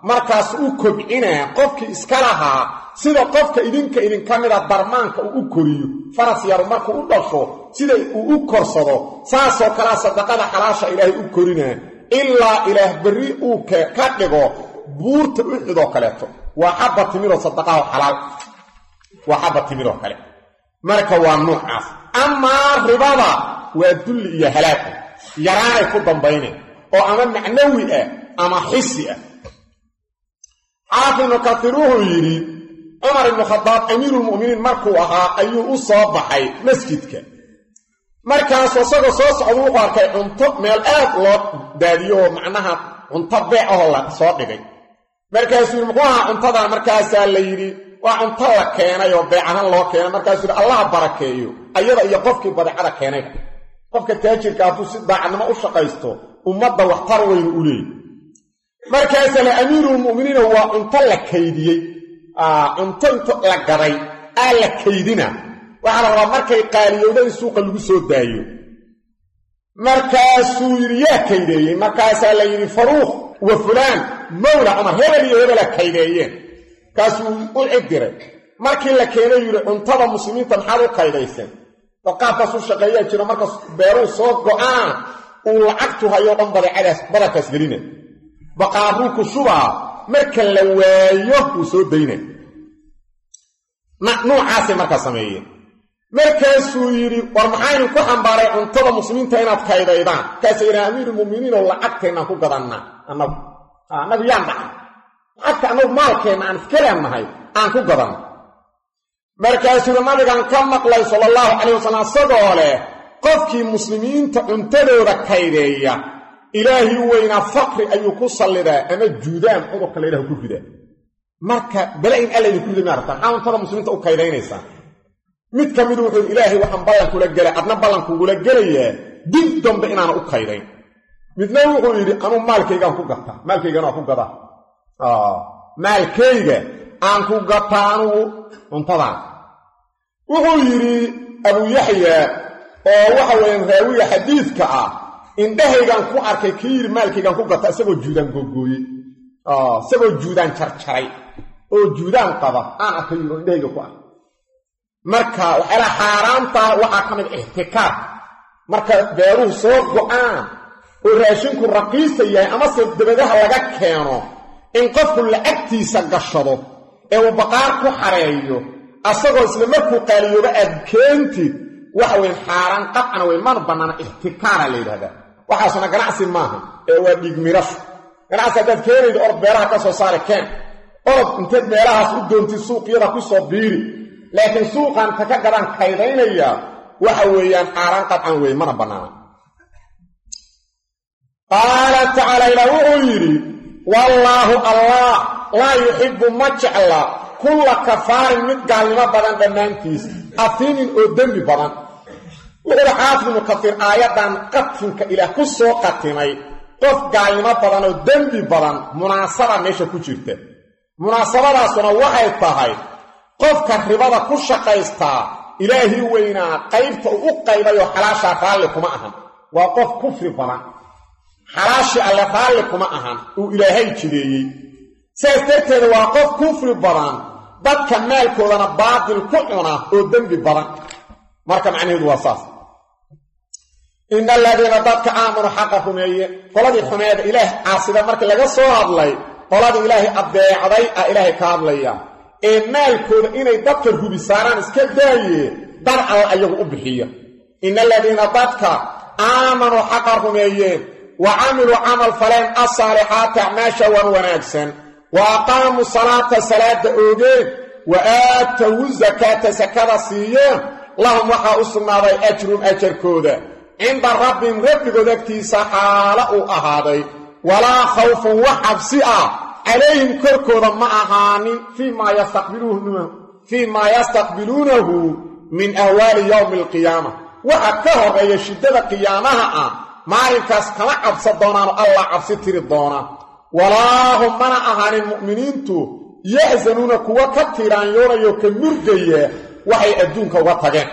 markaas uu kobcinaa qofkii iska lahaa sida qofka idinka idin kamida darmaanka uu u koriyo faras yar markuu u dhasho sida uu u korsado saasoo kala sadaqada xalaasha ilaahay u korinaa ilaa ilaah bari uu ka dhigo buurta u xido kaleeto waa xabba timiro sadaqaha xalaal waa xabba timiro kale marka waa nuucaas ama ribada waa dulli iyo halaag yaraanay ku dambaynay oo ama macnawi ah ama hissi ah xaafinu kathiruhu yiri Umar ibn Khattab amiirul mu'miniin markuu ahaa ayuu u soo baxay masjidka markaas asagoo soo socdo uu arkay cunto meel aad loo daadiyo macnaha cunto beec ah la soo dhigay markaas uu muxuu cuntada markaas la yiri waa cunto la keenay oo beec ahaan loo keenay markaas uu Allah barakeeyo ayada iyo qofkii badeecada keenay qofka taajirka uu si daacadnimo u shaqaysto ummadda wax tar weyn u leeyahay markaas la amiirul mu'miniin waa cunto la kaydiyay ah cunto la gaday aa la kaydina waxa la rabaa markay qaaliyowday suuqa lagu soo daayo markaasuu yiri yaa kaydeeyay markaasaa la yiri faruuq wa fulaan mawla umar hebel iyo hebel kaydeeyeen kaasuu u cidiray markii la keenay yiri cuntada muslimiinta maxaa loo kaydaysan waqaafka soo shaqeeya jira markaas beeru soo go'aan uu lacagtu hayo dhan badeecadaas badakaas gelina baqaaru ku shuba marka la waayo uu soo daynay noocaas marka sameeyay markaasuu yiri war maxaynu ku xambaaray cuntada muslimiinta inaad kaydaydaan kaasayna amiirul mu'miniin oo lacagteena ku gadanna annagu annagu yaan dhaxay hatta annagu maalkeena aan iska leenahay aan ku gadanna markaasuu nabigan ka maqlay sallallahu alayhi wasallam sagoo leh qofkii muslimiinta cuntadooda kaydeeya ilaahi weyna faqri ayuu ku sallidaa ama juudaan oo kale ilaahu ku ridaa marka balayn alla ku ridaa marta cuntada muslimiinta u kaydaynaysa mid kamid wuxuu ilaahi waxaan ballan kula galay adna ballan kugula galaya dib dambe inaan u kaydayn midna wuxuu yiri anu maalkayga aan ku gataa maalkayga aan ku gadaa ah maalkayga aan ku gataanu cuntada wuxuu yiri Abu Yahya oo waxa weyn raawiga xadiiska ah indhahaygan ku arkay kiir maalkaygan ku gata isagoo juudaan gogooyay ah isagoo juudaan charcharay oo juudaan qaba aan arkay indhahayga ku arkay marka waxa xaraamta waxa kamid ihtikar marka beeruhu soo go'aan oo raashinku raqiis yahay ama se dabadaha laga keeno in qofku lacagtiisa gashado ee uu baqaar ku xareeyo asagoo isla markuu qaaliyooba aad keentid waxa weyn xaraan qadana weyn man banana ihtikar la yiraahdo waxaasna ganacsi maaha ee waa dhigmirash ganacsi dad keenaydo or beeraha ka soo saare keen orod inteed meelahaas u doontay suuqyada ku soo biiri laakiin suuqan ka ka garan kaydaynaya waxa weeyaan xaraan qadcan weey mana banana qala ta'ala ila wu'iri wallahu allah la yuhibbu maj'ala kull kafarin mid gaalnimo badan dhamaantiis afiinin oo dambi badan wuxuu xaafinu kafir aayadan qatinka ila ku soo qatimay qof gaalnimo badan oo dambi badan munaasaba meesha ku jirta munaasabadaasuna waxay tahay qofka ribada ku shaqaysta ilaahi weyna qaybta u qaybayo xalaasha raali kuma ahan waa qof kufri badan xalaashi alla raali kuma ahan uu ilaahay jideeyay saastarteeda waa qof kufri badan dadka maalkoodana baatil ku cuna oo dambi badan marka macnaheedu waa saas in alladina dadka aamanu haqqahum qoladii xumeeda ilaah aasida marka laga soo hadlay qoladii ilaahi adeecday a ilaahi ka hadlaya ee maalkooda inay dadka hubisaaraan iska daaye dar alla ayagu u bixiya in alladina dadka aamanu haqqahum wa amilu amal falan as-salihati a'masha wa wanaagsan wa aqamu salata salata oogeen wa aatu zakata zakata siiyeen lahum waxa usnaaday ajrun ajrkooda inda rabbihim rabbigooda agtiisa xaala u ahaaday walaa khawfun wa habsi'a alayhim korkooda ma ahaanin fi ma yastaqbiluhu fi ma yastaqbilunahu min ahwali yawm al-qiyamah wa ka horeeya shidada qiyaamaha ah maalinkaas kama cabsa doonaan Allah cabsi tiri doona walaahum mana ahaanin mu'miniintu yahzanuna kuwa ka tiraan yoonayo ka murgaya waxay adduunka uga tageen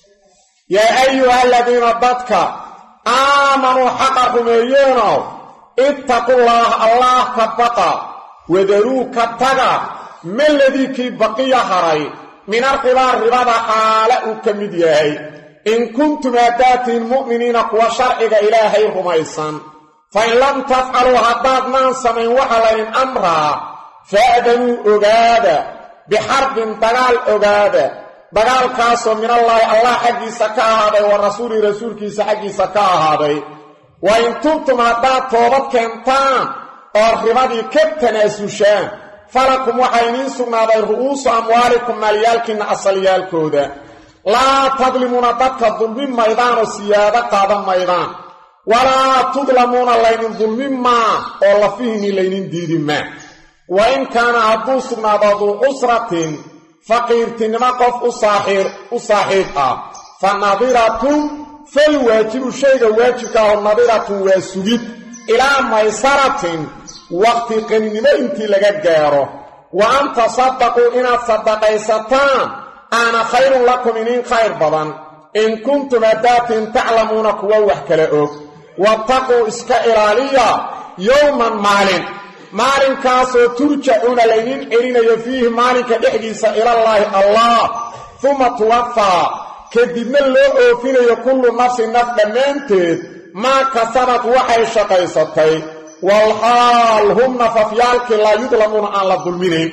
yaa ayuha alladina dadka aamanu haqqahum اتقوا الله الله كبقى وذروا كبقى ما الذي كي بقي هري من القبار ربضا حالة كمديهي إن كنتم أتات المؤمنين قوى شرعك إلهي رميسا فإن لم تفعلوا هداد نانسا من وحلين أمرا فأدنوا أغادا بحرب دقال أغادا دقال كاسو من الله الله حقي سكاها هذا والرسول رسولك سحقي سكاها هذا وإن تبتم هداد طوبت كنتان أرخبادي كبتنا سوشان فلكم وحينين سمنا ذي رؤوس أموالكم ماليالكين أصليالكو ذا لا تظلمون ضدك الظلم ميدان وسيادة قادم ميدان ولا تظلمون لين ظلم ما والله فيه لين ديد ما وإن كان عدو سمنا ذو أسرة فقير تنمقف أصاحر أصاحر فالنظيرة فالواجب الشيء واجبك والنظيرة واسجد إلى ميسرة وقت قنينما انتي لغا غيره وان تصدقوا ان صدقيستان انا خير لكم من خير بدن ان كنتم ذات تعلمون كوا وحكلاوك واتقوا اسكائراليا يوما مالين مالين كاسو ترجعون لين ارينا فيه مالين كدخيس الى الله الله ثم توفى كدبنا لو اوفين كل نفس نفس دمنتد ما كسبت وحي شقيستي والحال هم نففيالك لا يظلمون على الظلمين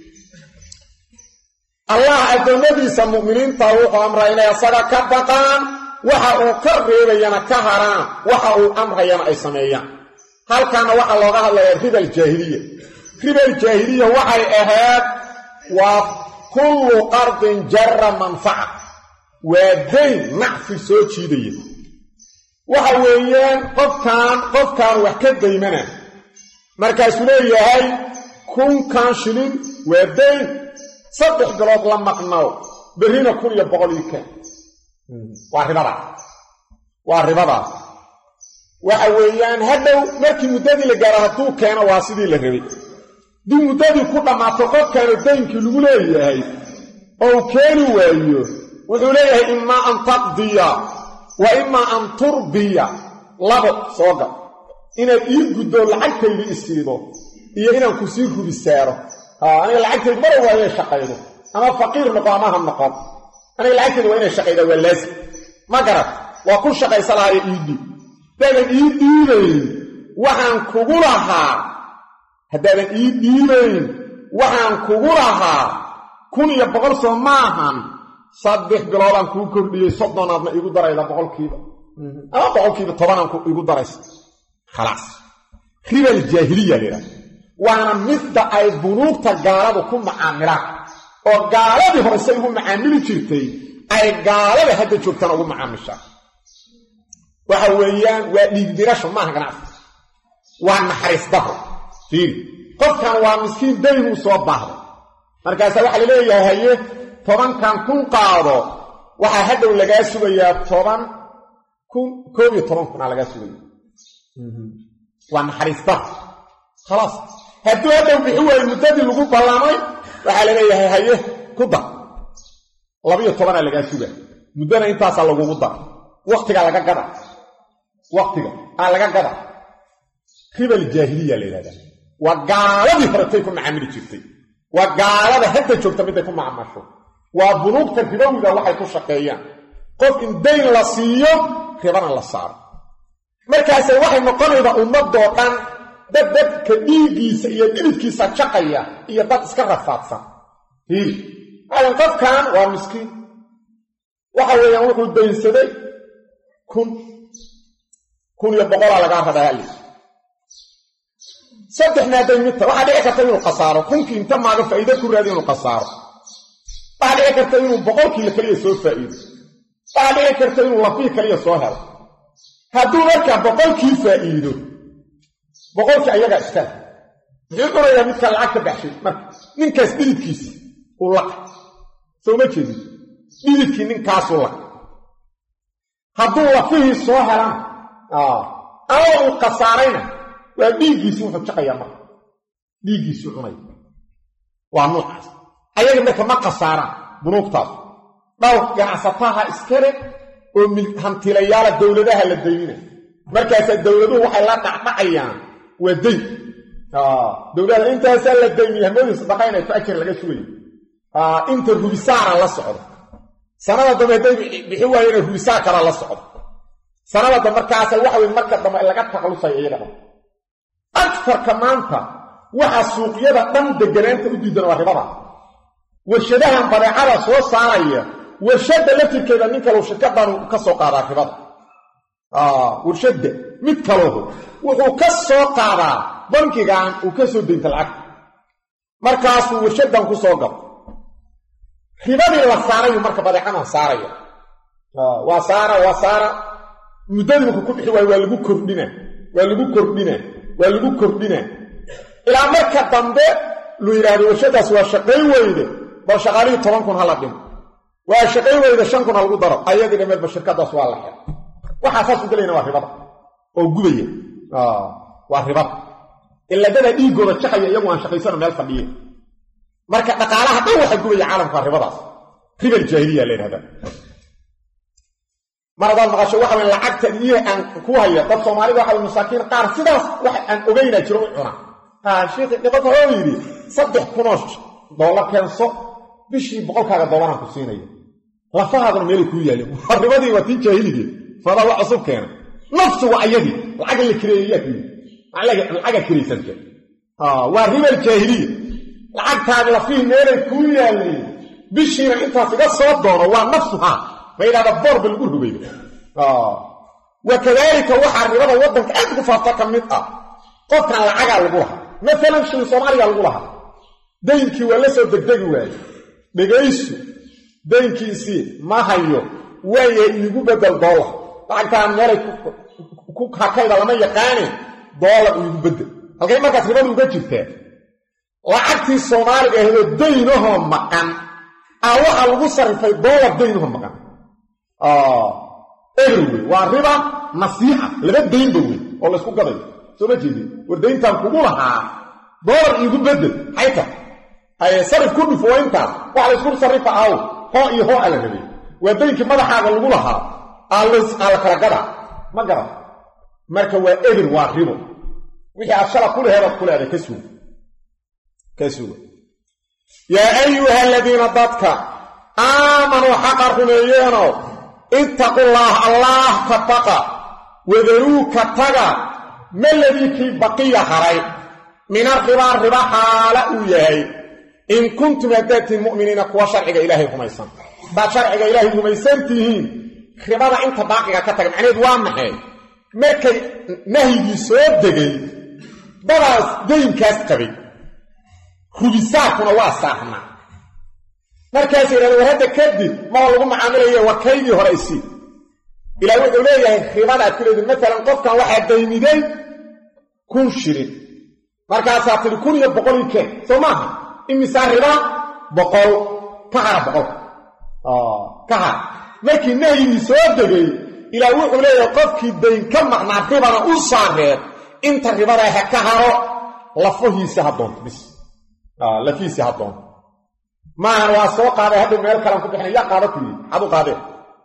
الله عز وجل سمؤمنين طاوق أمر إليه صدق بقان وحاو كرر ينا كهران وحاو أمر ينا إسميا هل كان وحا لغاها لربا الجاهلية ربا الجاهلية وحي أهاد وكل قرض جر منفعة ودين نعفي سوچي دي وحويان قف كان قف كان وحكد ديمنا مركز ليهي كون كان شلين ودين صدح قلوب لما قناو برهنا كل يبغلي كان واربضا واربضا وحويان هدو مركي مدادي لقارهتو كان واسدي لغري دي مدادي كل ما تقف كان الدين كلو ليهي او كانوا وايو وحوليه إما أن تقضي وإما أن ترضي لابد صوغا إن يقدو العكي بإسيده إيه إنا كسيره بالسيارة أنا العكي مرة وإنا شقيده أنا فقير نقامها النقام أنا العكي وإنا شقيده واللازم ما قرأت وكل شقي صلاة إيدي دائما إيدي وحان كغلها دائما إيدي وحان كغلها كون يبغرسوا معهم صدق قلوبان كو كرديي صدونادنا igu darayda boqolkiiba ama boqolkiiba toban aan igu darays خلاص riba jahiliya leeyahay waana midda ay bunuugta gaaladu ku macaamilaan oo gaaladii hore say ugu macaamili jirtay ay gaalada hadda joogtaan ugu macaamishaa waxa weeyaan waa dhiigdirasho ma ganacsi waa naxariis daro fiir qofkan waa miskiin dayn uu soo baahday markaas waxa la leeyahay toban kan kun qaado waxa hadhow laga sugayaa toban kun koob iyo toban kun laga sugayaa waa naxariista خلاص haduu hadhow bixi way mudadii lagu ballamay waxa la leeyahay haye ku dar laba iyo toban laga sugaa mudana intaas lagu dar waqtiga laga gada waqtiga aan laga gada ribal jahiliya leeyahay waa gaaladii horetay ku macaamili jirtay waa gaalada hadda joogta mid ay ku macaamasho وبنوك تربويدا waxay ku shaqeeyaan qof in deyn la siiyo ribana la saaro markaas waxay noqonayda ummado dhan dad dad ka dhiigiisa iyo dhibkiisa shaqaya iyo dad iska rafaadsan hii ay qofkan waa miskiin waxa weeyaan wuxuu deynsaday kun kun iyo boqol laga rabaa saddexna deynta waxa dhici karta inuu qasaaro kunkii inta maaga faa'iido ku raadiyo inuu qasaaro بعد كرتا inuu boqolkii kaliya soo faa'iido بعد كرتا inuu lafii kaliya soo helo haduu marka boqolkii faa'iido boqolkii ayaga iska يقرأ مثل العكس بحشي ننكاس بيدت كيس والله سو ما جدي بيدت كي ننكاس والله هدو فيه الصوهرة اه او القصارين وبيجي سوف تشقيا ما بيجي سوعمي وعنوط ايغا marka ma qasaara bunuugtaas dhaw ganacsatada iskare oo hantilayaal dawladaha la deeyina markaas dawladuhu waxay la dhacdhacayaan ودين اه دولة انت هسال الدين يهمني صدقين فاكر لغا سوي اه انت الربيسار لا سocdo sanada dambe bixi waayeen rubisaa kala la socdo sanada markaas waxa weyn marka dambe laga taqalusay iyada akthar kamaanta waxa suuqyada dhan deganeenta u diidan waa ribada warshadahan badeecada soo saaraya warshada laftirkeeda ninka loo shirkadan ka soo qaada ribada ah warshada mid kaloo wuxuu ka soo qaadaa bankigan uu ka soo deynta lacag markaas uu warshadan ku soo gab ribadii la saarayo marka badeecada saaraya ah waa saara waa saara mudadii ku bixi way waa lagu kordhina waa lagu kordhina waa lagu kordhina ila marka dambe lu yiraahdo warshadaas waa shaqay weyde bal shaqaalii toban kun hala dhim waa shaqay weyde shan kun lagu daro ayadii dhameed ba shirkadaas waa la xir waxa saas u galayna waa ribada oo gubaya ah waa ribada illa dada dhiigooda shaqaya iyagu aan shaqaysano meel fadhiye marka dhaqaalaha dhan waxa gubaya caalamka ribadaas ribal jaahiliya leeyahay marada maqasho waxa weyn lacagta iyo aan ku hayo dad Soomaaliga waxa masaakiin qaar sidaas wax aan ogeynaa jiro cuna ha sheekh dhaqaqa oo yiri saddex kun oo dollar keenso bishii boqolkaaga dollar aan ku siinayo lafahaadna meel ku yaalay ribadii waa tii jaahiliga fada wax cusub keena nafsu waa ayadi lacag la kireeyay lacag lacag kireeysanka ha waa ribal jaahiliya lacagtaada la fiin meel ku yaalay bishii intaas iga soo doono waa nafsuha bayda boor bil ugu rubayay ah wakadalika waxa ribada wadanka aad ku faafta kamid ah qofkan lacag lagu lahaa مثلا شيء Soomaaliya lagu lahaa deenkii waa la soo degdegi waayay dhageyso deenkiisi ma hayo way igu bedel dollar lacagtaan meel ku hakayda lama yaqaan dollar igu bedel halkay markaas ribadu uga jirtay lacagtii Soomaaliga ee deeynaha maqan ah waxa lagu sarifay dollar deeynaha maqan ah everywhere waa riba nasiixa laba deyn bawey oo la isku gaday soo ma jeedin wardeyntan kugu lahaa dollar igu bedel hayta ay sarif ku dhifo inta waxa la isku sarifa aaw ho iyo ho ala rabay wadeynki madaxaaga lagu lahaa always ala kala gada ma gara marka waa eber waa ribo wixii ashara kullu heerad kullu ay ka suuq ka suuq ya ayuha alladheena dadka aamanu haqqarunayno ittaqullaha allah taqa wadaruka taga maladiki baqiya haray min ar-riba riba hala u yahay in kuntum adati mu'minina kuwa sharciga ilaahay rumaysan ba sharciga ilaahay rumaysantihiin ribada inta baaqiga ka tag macneed waa maxay markay nahyi soo degay daraas deynkaas qabay rubisaakuna waa saahna markaas yiraahdo hada kadib ma lagu macaamilayo wakaydii hore isi ilaa wuxuu leeyahay ribada kuleed mesela qofkan waxa deymiday kun shilin markaas aad tiri kun iyo boqol iyo kee Soomaha imisa riba boqol ka hara boqol ah ka hara markii nahyi soo degay ilaa wuxuu leeyahay qofkii deyn ka maqnaa ribana u saareed inta ribada ha ka haro lafihiisa hadoon bis ah lafihiisa hadoon ma waa soo qaaday hadda meel kale ku bixinaya qaado kuli adu qaaday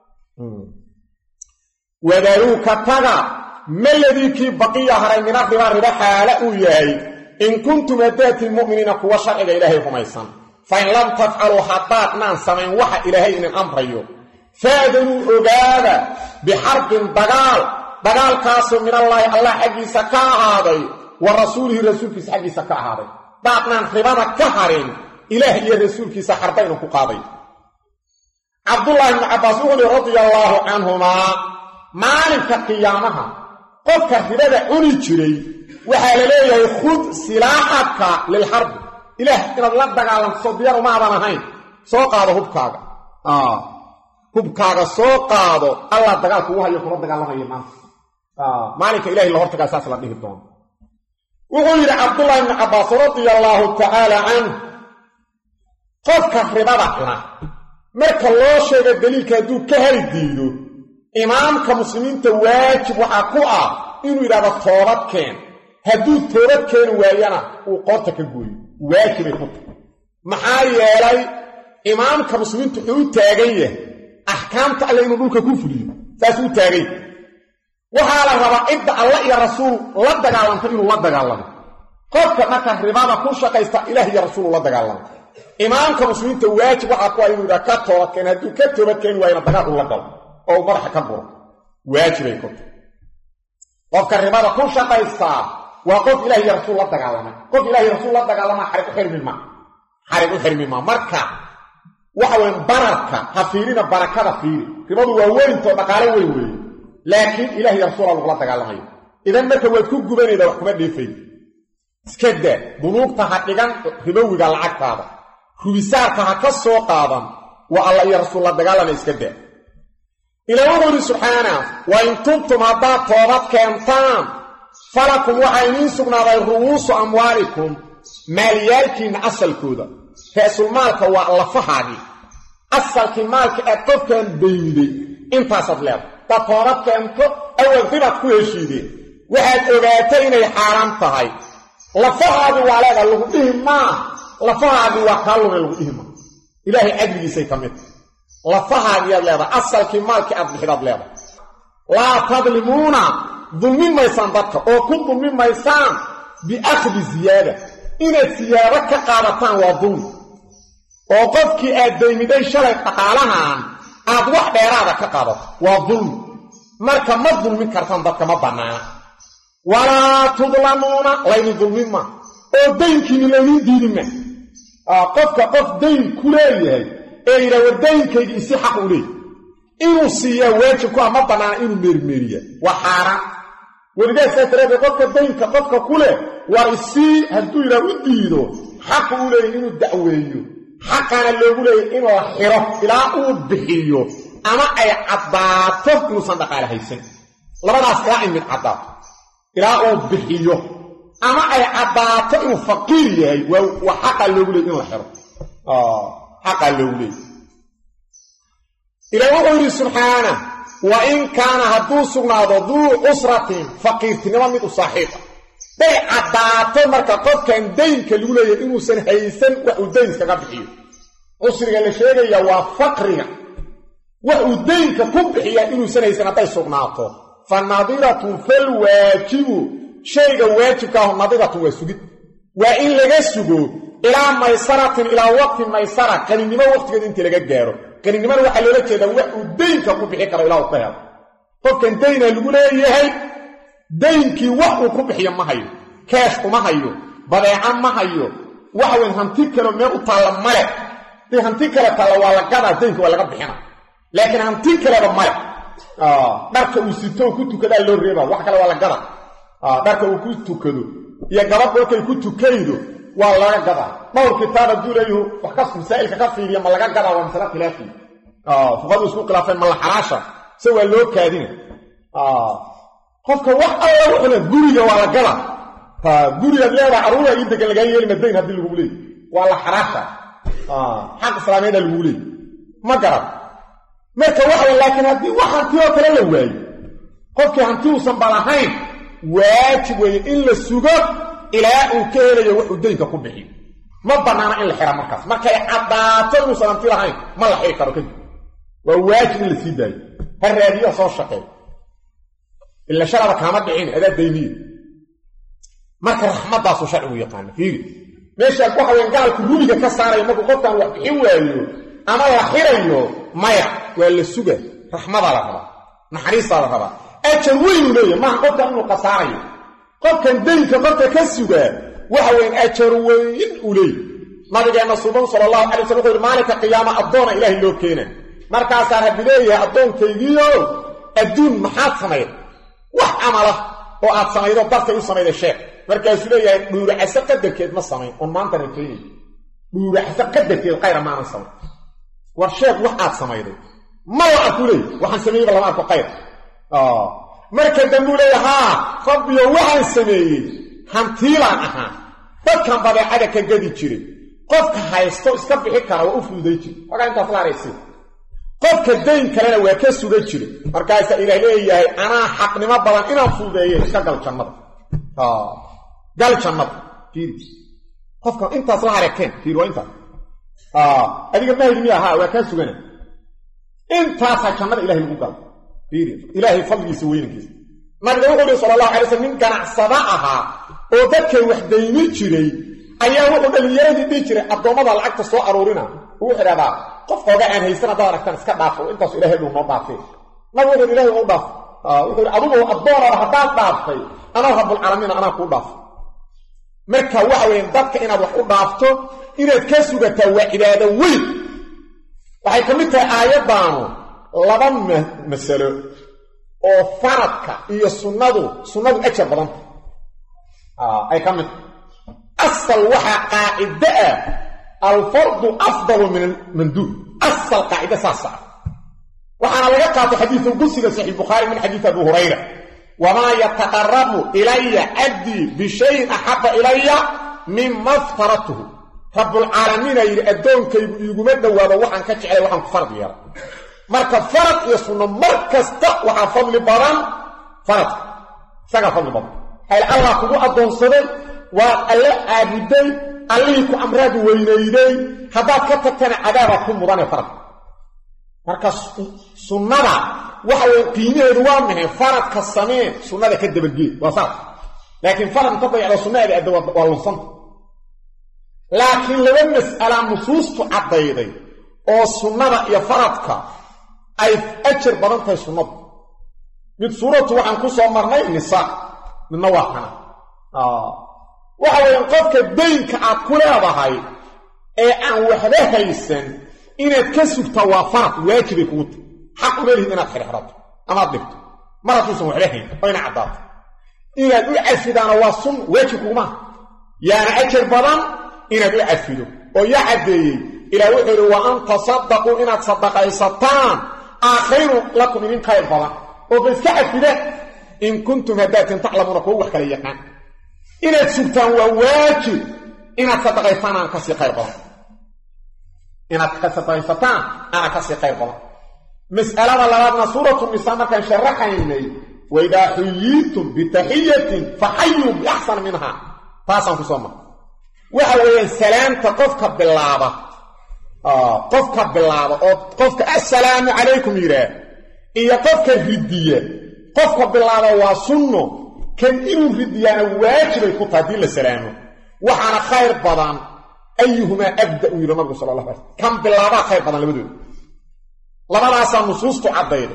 wadaruka taga maladiki baqiya haray min riba riba hala u yahay in kuntum adati mu'minina kuwa sharciga ilaahay rumaysan fa in lam taf'alu hatta man samayn waxa ilaahay in amrayo faadanu ogaada bi harbin dagaal dagaal kaaso min allah allah xaqiisa ka ahaaday wa rasuulihi rasuulkiisa xaqiisa ka ahaaday baaqnan ribada ka harin ilaahay iyo rasuulkiisa harbayna ku qaaday Abdullah ibn Abbas radiyallahu anhuma maalinka qiyaamaha qofka ribada uni jiray waxa la leeyahay khud silaaxaka lil harb ilaah inaad la dagaalanto diyaar uma aadan ahayn soo qaado hubkaaga ah hubkaaga soo qaado Allah dagaalku waxa uu kula dagaalamayo maanta ah maalinka ilaahay la hortaga asaas la dhihi doono wuxuu yiri Abdullah ibn Abbas radiyallahu ta'ala an qofka ribada cuna marka loo sheego daliilka haduu ka heli diido imaamka muslimiinta waajib waxa ku ah inuu yiraahdo toobad keen haduu toobad keen waayana uu qorta ka gooyo waajib ay ku maxaa yeelay imaamka muslimiintu uu taagan yahay ahkaamta alle inuu dhulka ku fuliyo taas uu taagay وحالا ربا إبدا الله يا رسول لا دغالن فإنه لا دغالن قفك marka ribada ku shaqeysta ilaahi ya rasuul la dagaalan imaamka muslimiinta waajib waxa ku ay inuu ka toobadkeen haduu ka toobadkeen waa inuu dagaal la galo oo madaxa ka buro waajib ay ku qofka ribada ku shaqeysta waa qof ilaahi ya rasuul la dagaalama qof ilaahi ya rasuul la dagaalama xarig u xirmi ma xarig u xirmi ma marka waxa weyn baraka ha fiirina barakada fiiri ribadu waa weyn to dhaqaale weyn weyn laakiin ilaahi ya rasuul la dagaalamayo idan marka waad ku gubanayda wax kuma dheefay iskada bunuugta ha dhigan ribowiga lacagtaada rubisaarka ha ka soo qaadan wa alla ya rasuul la dagaalama iskada ilaahu subhanahu wa in tuntum hadda toobad keentaan falakum wa aynin sugnaaday ruusu amwaalikum maaliyalkin asalkooda raasul maalka waa lafahaadi asalki maalka aad qofkan deeyday intaas adleed ta toobad keento awal dibad ku heshiideen waxaad ogaatay inay xaraam tahay lafahaadi waa laga lagu dhihma lafahaadi waa kalluun lagu dhihma ilaahi ajrigiisay kamid lafahaadi aad leedahay asalki maalki aad bixidad leedahay la tadlimuna dhulmi maysan dadka oo ku dhulmi maysan bi akhdi ziyada ina siyaaba ka qaadataan waa dhulmi oo qofkii aad deeymiday shalay dhaqaalahan aad wax dheeraada ka qaadato waa dhulmi marka ma dhulmi kartaan dadka ma banaana wala tudlamuna layni dhulmima oo deenkii layni diidima qofka qof deen ku leeyahay ee ila wadeenkaygi si xaq u leeyahay inuu siiya waajib ku ama banaana inuu meermeeriya waa xaraam walidaas sareeyo qofka deenka qofka kule war si haduu ila u diido xaq u leeyahay inuu dacweeyo xaqana loogu leeyahay inuu xiro ilaa uu bixiyo ama ay cadaato inuu sandaqaal haysan labadaas ilaa in mid cadaato ilaa uu bixiyo ama ay cadaato inuu faqiir yahay waa xaq loogu leeyahay inuu xiro ah xaq loogu leeyahay ilaahu subhanahu wa in kana hadu sugnaado duu usratin faqirtinima mid u saaxiib bay cadaato marka qofkan deynka lagu leeyahay inuu san haysan wax uu deyn iskaga bixiyo usriga la sheegaya waa faqriga wax uu deynka ku bixiya inuu san haysan haday sugnaato fa nadiratu fil waajibu shayga waajibka ah nadiratu waa sugid waa in laga sugo ilaa maysaratin ilaa waqti maysara qaninimo waqtigeeda inta laga gaaro qaninimada waxa loola jeedaa wax uu deynka ku bixi karo ilaa uu qeebo qofkan deyna lagu leeyahay deynkii wax uu ku bixiyo ma hayo cash uma hayo badeeca ma hayo waxa weyn hanti kale meel u taala male tii hanti kale taala waa la gadaa deynka waa laga bixina laakiin hanti kale ba male ah dharka uu sito ku tukada loo reeba wax kale waa la gadaa ah dharka uu ku tukado iyo gabadh markay ku tukaydo waa laga gadaa dhowr kitaab duulayo wax ka masaa'ilka ka fiiriya ma laga gadaa waa masala khilaafi ah fuqadu isku khilaafeen ma la xaraasha sawa loo kaadina ah qofka wax alla wuxuu guriga waa la gadaa ta guriga leeyahay aruura inta laga yeelay madeyn hadii lagu leeyahay waa la xaraasha ah xaq islaamiyada lagu leeyahay ma garab marka waxa laakiin hadii waxan tiyo kale la waayo qofkii hanti uu san balahayn waajib way in la sugo ilaa uu ka helayo wuxuu deynka ku bixiyo ma banaana in la xira markaas markay cadaato inuu san hanti lahayn ma la xiri karo kadib waa waajib in la sii daayo har raadiyo soo shaqeeyo illa sharaba kama dhicin adaa deyniyo marka raxmadaas sharcigu yaqaan fiiri meesha waxa weyn gaalku rubiga ka saaray markuu qofkan wax bixin waayo ama la xirayo maya waa la suga raxmada la raba naxariista la raba ajar weyn leeyahay ma qofkan inuu qasaarayo qofkan deynka qofka ka suga waxa weyn ajar weyn u leeyahay nabigeena sallallahu alayhi wasallam maalinka qiyaama adoona ilaahi loo keenay markaas aan hadileeyahay adoonkaygiyo adduun maxaad sameeyay wax amala oo aad sameeydo dadka u sameeyay sheekh markaas leeyahay dhuuraca qadarkeed ma sameey on maanta reeyay dhuuraca qadarkeed qayr ma aan sameey war sheekh wax aad sameeyday ma la akulay waxaan sameeyay lama arko qayr ah marka dambu leeyahay rabbiyo waxaan sameeyay hantiilaan ahaa dadkan badeecada ka gadi jiray qofka haysto iska bixi kara oo u fuuday jiray waxa inta falaaraysi qofka deyn kalena waa ka suga jiray markaas ilaahay leeyahay ana xaqnimo badan inaan fuudeeyo iska gal jannada ah gal jannada fiiri qofka intaas la harakeen fiiri waa inta ah adiga ma hilmi aha waa ka sugana intaas jannada ilaahay lagu gal fiiri ilaahay fadligiisa weynkiisa nabiga wuxuu sallallahu alayhi wasallam nin ganacsada ahaa oo dadka wax deymi jiray ayaa wuxuu dhalinyaradii dhigi jiray adoomada lacagta soo aruurina uu xiradaa qof qoga aan haysan dad aragtan iska dhaafo intaas ilaahay uu noo dhaafay nabiga wuxuu ilaahay uu dhaaf wuxuu adigu adoon ah hadaa dhaafay ana rabbul alamin ana ku dhaaf marka waxa weyn dadka inaad wax u dhaafto inaad ka sugataa waa cibaado weyn waxay kamid tahay aayadaanu laba mas'alo oo faradka iyo sunnadu sunnadu ajar badan ah ay kamid asal waxa qaa'ida al-fardu afdalu min al-mandub asal qaa'ida saasa waxana laga qaato xadiiska qudsiga sahih bukhari min xadiis abu hurayra wama yataqarrabu ilayya abdi bi shay'in ahabba ilayya mimma aftaratuhu rabbul alamin ay adoonkaygu iguma dhawaado waxaan ka jeclay waxaan ku farad yeelay marka farad iyo sunno markasta waxa fadli badan farad saga fadli badan hay allah kugu adoonsaday waa alla aabuday allihi ku amraad weynayday hadaad ka tagtana cadaaba ku mudan farad marka sunnada waxa ay qiimeedu waa maxay faradka samee sunnada ka dabageey waa sax laakiin farad inta baycdo sunnada aad waa lunsan laakiin laba mas'ala nusuustu cadayday oo sunnada iyo faradka ay ajar badan tahay sunnada mid suuratu waxaan ku soo marnay nisaa midna waa kana ah waxa weeyaan qofka deynka aad ku leedahay ee aan waxba haysan inaad ka sugtaa waa farad waajib ay kugu tahay xaq u leeyahay inaad xirxirato ama dhigto maratuusan waxba hayn oo ina cadaato inaad u cafidaana waa sun waajib kuma yaana ajar badan inaad u cafido oo yaa cadeeyay ila wuxuu wa anta saddaqu inaad sadaqaysataan aakhiru lakum min khayr badan oo iska cafida in kuntum hadaatan ta'lamuna kuwa wax kala yaqaan inaad sugtaan waa waajib inaad sadaqaysataan ka si khayr badan inaad ka sadaqaysataan ana ka si khayr badan mas'alada labaadna suuratu nisaa markaan sharaxaynay wa idha huyitum bi tahiyatin fahayyu bi ahsan minha taasan ku soo waxa weeyaan salaamta qofka bilaaba ah qofka bilaaba oo qofka assalaamu alaykum yira iyo qofka ridiya qofka bilaaba waa sunno kan inuu ridiyana waajib ay ku tahay la salaamo waxana khayr badan ayuhuma abda ila nabi sallallahu alayhi wasallam kan bilaaba khayr badan labadooda labadaas nusuustu cadayda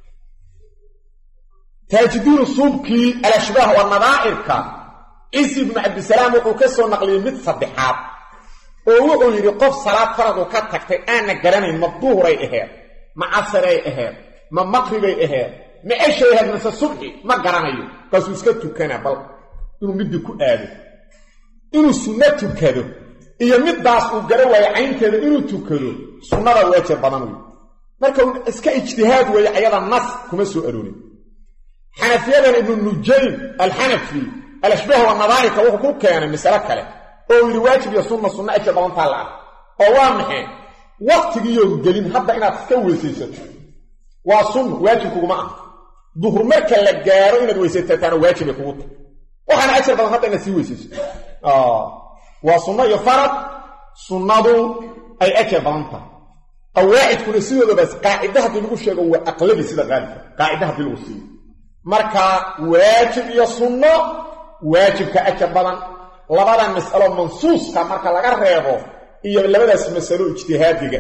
tajidiin subki al-ashbah wa nadaa'irka Isi ibn Abd Salam wuxuu ka soo naqliyay mid saddexaad oo wuxuu yiri qof salaad farad oo ka tagtay aan garanayn ma duhuray aheed ma asray aheed ma maqribay aheed ma ishay aheed ma subhi ma garanayo kaasuu iska tukana bal inuu mid ku aado inuu sunnah tukado iyo midaas uu garaway caynteeda inuu tukado sunnada waajib badan weey marka iska ijtihaad weey ayada nas kuma soo aroorin Hanafiyadan ibn Nujaym al-Hanafi الاشباه والنظائر وحو كان مساله كله او يري واجب يا سنه سنه اجر بان طالع او وامحي وقتيو غلين حتى انك كويسيسات وا سنه واجب كما ظهر marka la gaaro inaad weysaytaan waajib kugu waxana ajar badan hadda inaad si weysayso ah wa sunna iyo farad sunnadu ay ajar badan tahay qawaid kullu sidoo bas qaa'ida hadii lagu sheego waa aqladi sida qaalka qaa'ida hadii lagu siiyo marka waajib iyo sunno واجبك أجر بدن لبدا مسألة منصوصة مركا لغا ريبو إيا لبدا مسألة اجتهادية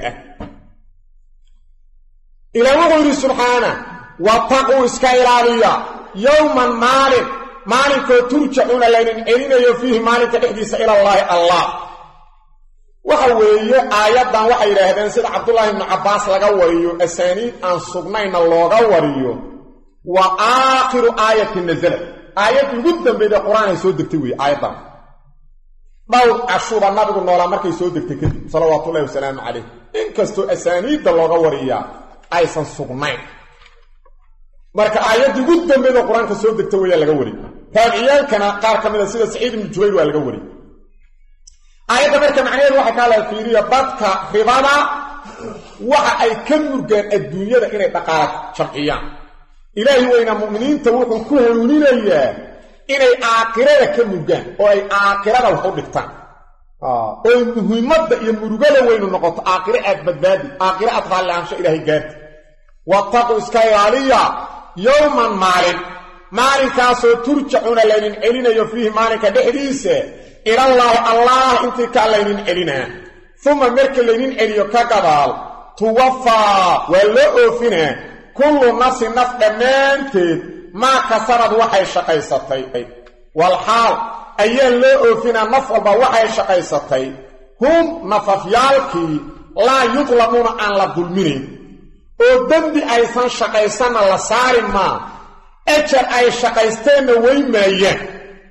إلى وغير سبحانه واتقوا إسكايرالية يوما مالك مالك ترجعون لين إلينا يفيه مالك إحديث إلى الله الله وحوية آيات وحي رهدان سيد عبد الله بن عباس لغا وريو أسانيد أن صغنين اللغا وريو وآخر آية نزلت آيات جدا بين القرآن يسود دكتوي آياتان باو عشوب النبي نولا markay soo degtay kadib sallallahu alayhi wasallam alayhi in kasto asaaniida looga wariya aysan sugnayn marka aayad jiddan been quraanka soo degtay way laga wari taabiyaankana qaar kamida sida Saciid ibn Jubayr waa laga wari aayada marka macnaheedu waxa kala fiiriyo dadka ribada waxa ay ka murgaan adduunyada inay dhaqaale sharciyaan ilaahi wayna mu'miniinta wuxuu ku hanuuninayaa inay aakhirada ka murgaan oo ay aakhirada wax u dhigtaan ah oo muhiimadda iyo murugada waynu noqoto aakhira aad badbaadi aakhira aad raalli ahaansho ilaahi gaarti wattaqu iskayaliya yawman maalin maalinkaasoo turjacuuna laynin celinayo fiihi maalinka dhexdiisa ilallaahi allah intii kaa laynin celinaa uma markii laynin celiyo ka gadaal tuwafaa waa loo oofinaa kullu nafsin naf dhammaanteed maa kasabad waxay shaqaysatay walxaal ayaa loo oofinaa naf walba waxay shaqaysatay hum nafafyaalkii laa yudlamuuna aan la dulminayn oo dembi aysan shaqaysanna la saari maa ajar ay shaqaysteenna way maayaan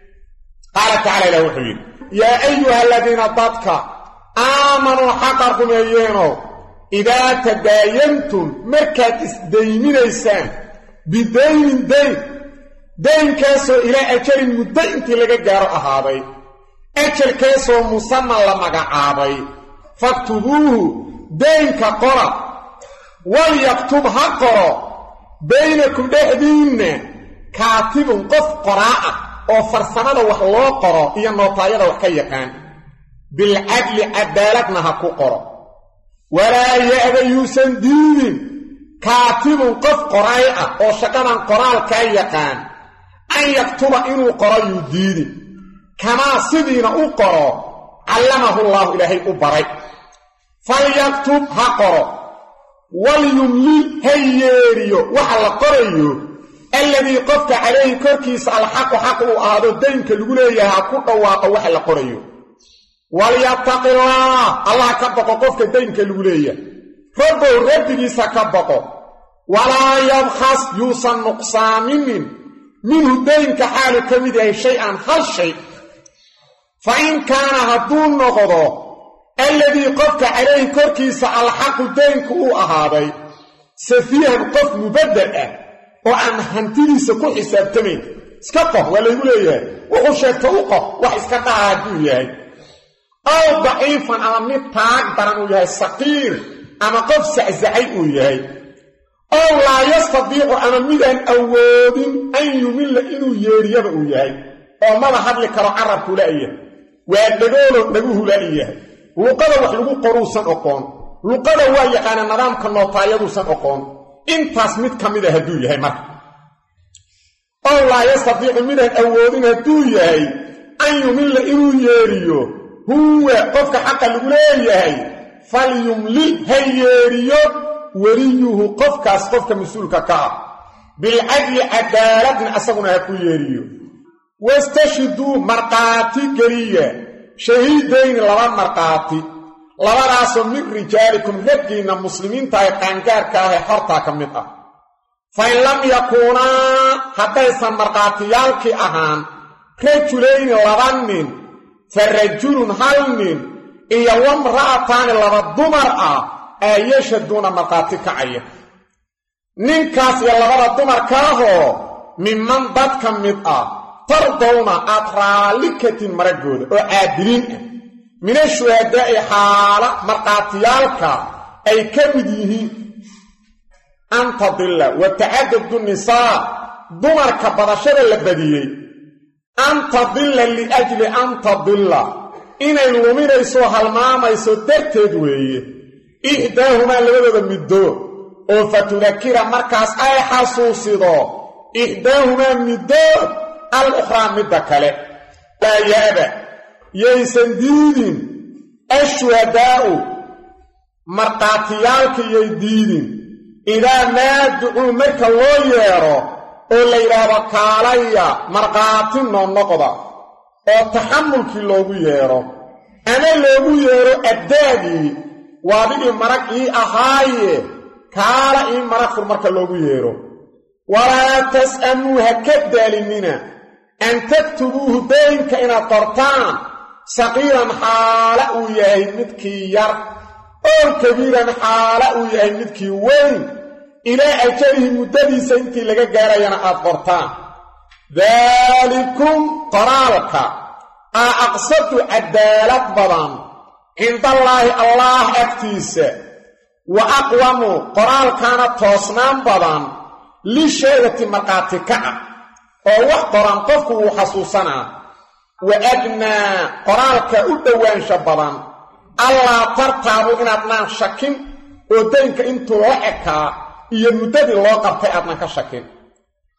qaala tacala ilah wuxuu yidhi yaa ayuha aladiina dadka aamanuu xaqa rumeeyeenow idaa tadaayantum markaad isdayminaysaan bidaynin dayn daynkaasoo ilaa ajalin muddo intii laga gaaro ahaaday ajalkaasoo musaman la magacaabay faktubuuhu daynka qora walyaktub ha qoro baynakum dhexdiinna kaatibun qof qoraa ah oo farsamada wax loo qoro iyo nootaayada wax ka yaqaan bilcadli cadaaladna ha ku qoro walaa ya'ba yuusan diidin kaatibun qof qoraay ah oo shaqadan qoraalkaa yaqaan an yaktuba inuu qoro yuu diidin kamaa sidiina u qoro callamahu llaahu ilaahay u baray falyaktub ha qoro walyumlil ha yeeriyo waxa la qorayo alladii qofka calayhi korkiisa alxaqu xaq uu ahaado daynka lagu leeyahay ha ku dhawaaqo waxa la qorayo walyattaqillaah allah ka baqo qofka daynka lagu leeyahay rabbow rabbigiisa ka baqo walaa yabkhas yuusan nuqsaaminin minhu daynka xaalu ka mid yahay shay-an hal shay fa in kaana hadduu noqdo alladii qofka calayhi korkiisa alxaqu daynku uu ahaaday safiihan qof mubaddel ah oo aan hantidiisa ku xisaabtamayn iska qof waa laygu leeyahay wuxuu sheegto u qof wax iska dhaha hadduu yahay aw daciifan ama mid taag daran uu yahay saqiir ama qof saczacay uu yahay ow laa yastadiicu ama midaan awoodin an yumilla inuu yeeriyaba uu yahay oo mada hadli karo carabku la'yahay waa dhagoolo dhaguhu la'yahay luqada wax lagu qoruusan oqoon luqada waa yaqaana nidaamka nootaayaduusan oqoon intaas mid ka mid a hadduu yahay marka ow laa yastadiicu midaan awoodin hadduu yahay an yumilla inuu yeeriyo huwa qofka xaqa lagu leeyahay falyumlil ha yeeriyo weliyuhu qofkaas qofka mas-uulka ka ah bilcadli cadaaladna asaguna ha ku yeeriyo wastashhiduu markhaati geliya shahiidayni laba markhaati labadaasoo min rijaalikum raggiinna muslimiinta ay qaangaarka ah ee hortaa ka mid ah fa in lam yakuunaa haddaysan markhaatiyaalkii ahaan rajulayni laba nin fa rajulun hal nin iyo wamra'ataani laba dumar ah aa yashhaduuna markhaati kacaya ninkaas iyo labada dumarkaahoo miman dad ka mid ah tardawna aad raalli katin maraggooda oo caadiliin ah mina shuhadaa'i xaala markhaatiyaalka ay ka mid yihiin an tadilla wa tacadadu nisaa dumarka badashada la badiyey an tadilla liajli an tadilla inay luminayso halmaamayso darteed weeye ixdaahumaa labadooda middood oo fa tudakira markaas ay xasuusido ixdaahumaa middood al ukhraa midda kale laa ya'ba yaysan diidin ashuhadaa'u markhaatiyaalka yay diidin idaa maa ducuu marka loo yeedho oo la yidhaahdo kaalaya markhaati noo noqda oo taxamulkii loogu yeedho ama loogu yeedho addaagii waadigii marag ii ahaaye kaala ii marag fur marka loogu yeedho walaa tas'amuu ha ka daalinina an taktubuuhu daynka inaad qortaan saqiiran xaala uu yahay midkii yar oo kabiiran xaala uu yahay midkii weyn ilaa ajalihi muddadiisa intii laga gaarayana aad qortaan daalikum qoraalka aa aqsadu cadaalad badan cindallaahi allaah agtiisa wa aqwamu qoraalkaana toosnaan badan lisheegati markhaati kaca oo wax qoran qofku wuu xasuusanaa wa adnaa qoraalka u dhowaansha badan allaa tartaabu inaadnaan shakin oo daynka intuu la ekaa iyo muddadii loo qabtay aadnan ka shakin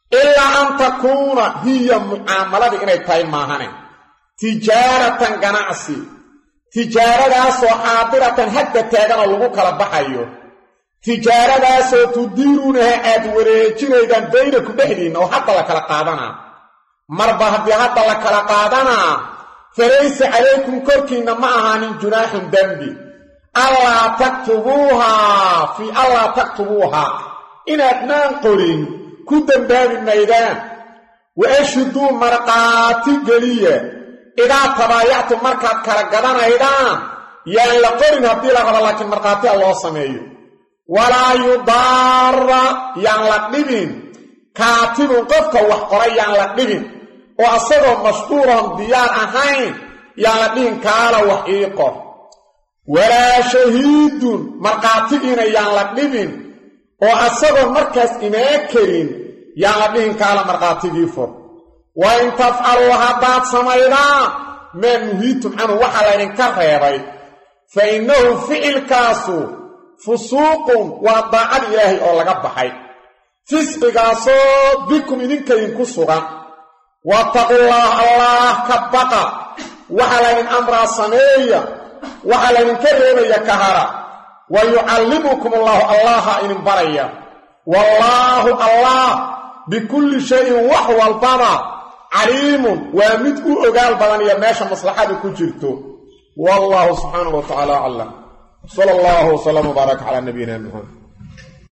إلا أن تكون هي معاملة إنay tahay maahane tijaaratan ganacsi tijaaradaasoo xaadiratan hadda taagana lagu kala baxayo tijaaradaasoo tudiiruunaha aad wareejinaydaan baynaku dhexdiinna oo hadda la kala qaadanaa marba haddii hadda la kala qaadanaa falaysa calaykum korkiinna ma ahaanin junaaxun dembi allaa taktubuuhaa fii allaa taktubuuhaa inaadnaan qorin ku dembaabi maydaan wa ashhiduu marqaati geliya idaa tabaayactum markaad kala gadanaydaan yaan la qorin haddii la rabo laakiin markhaatiha loo sameeyo walaa yudaara yaan la dhibin kaatibun qofka wax qoray yaan la dhibin oo asagoo mashquuran diyaar ahayn yaan la dhihin kaala wax ii qor walaa shahiidun markhaatigiina yaan la dhibin oo asagoo markaas imaa karin yaan la dhihin kaala markhaatigii fur wa in tafcaluu haddaad samaydaan maa nuhiitum canhu waxaa laydinka reebay fa innahu ficilkaasu fusuuqun waa daacad ilaahay oo laga baxay fisqigaasoo bikum idinkaydinku sugan wattaqullaah allaah ka baqa waxaa laydin amraa sameeya waxaa laydinka reebaya kahara wa yucallimukum allaahu allaha idin baraya wallaahu allah bikulli shayin wax walbaba caliimun waa mid u ogaal badan iyo meesha maslaxadu ku jirto wallahu subxaanahu wa tacaala aclam sala allahu wasalam wbaaraka calaa nabiyina muxamed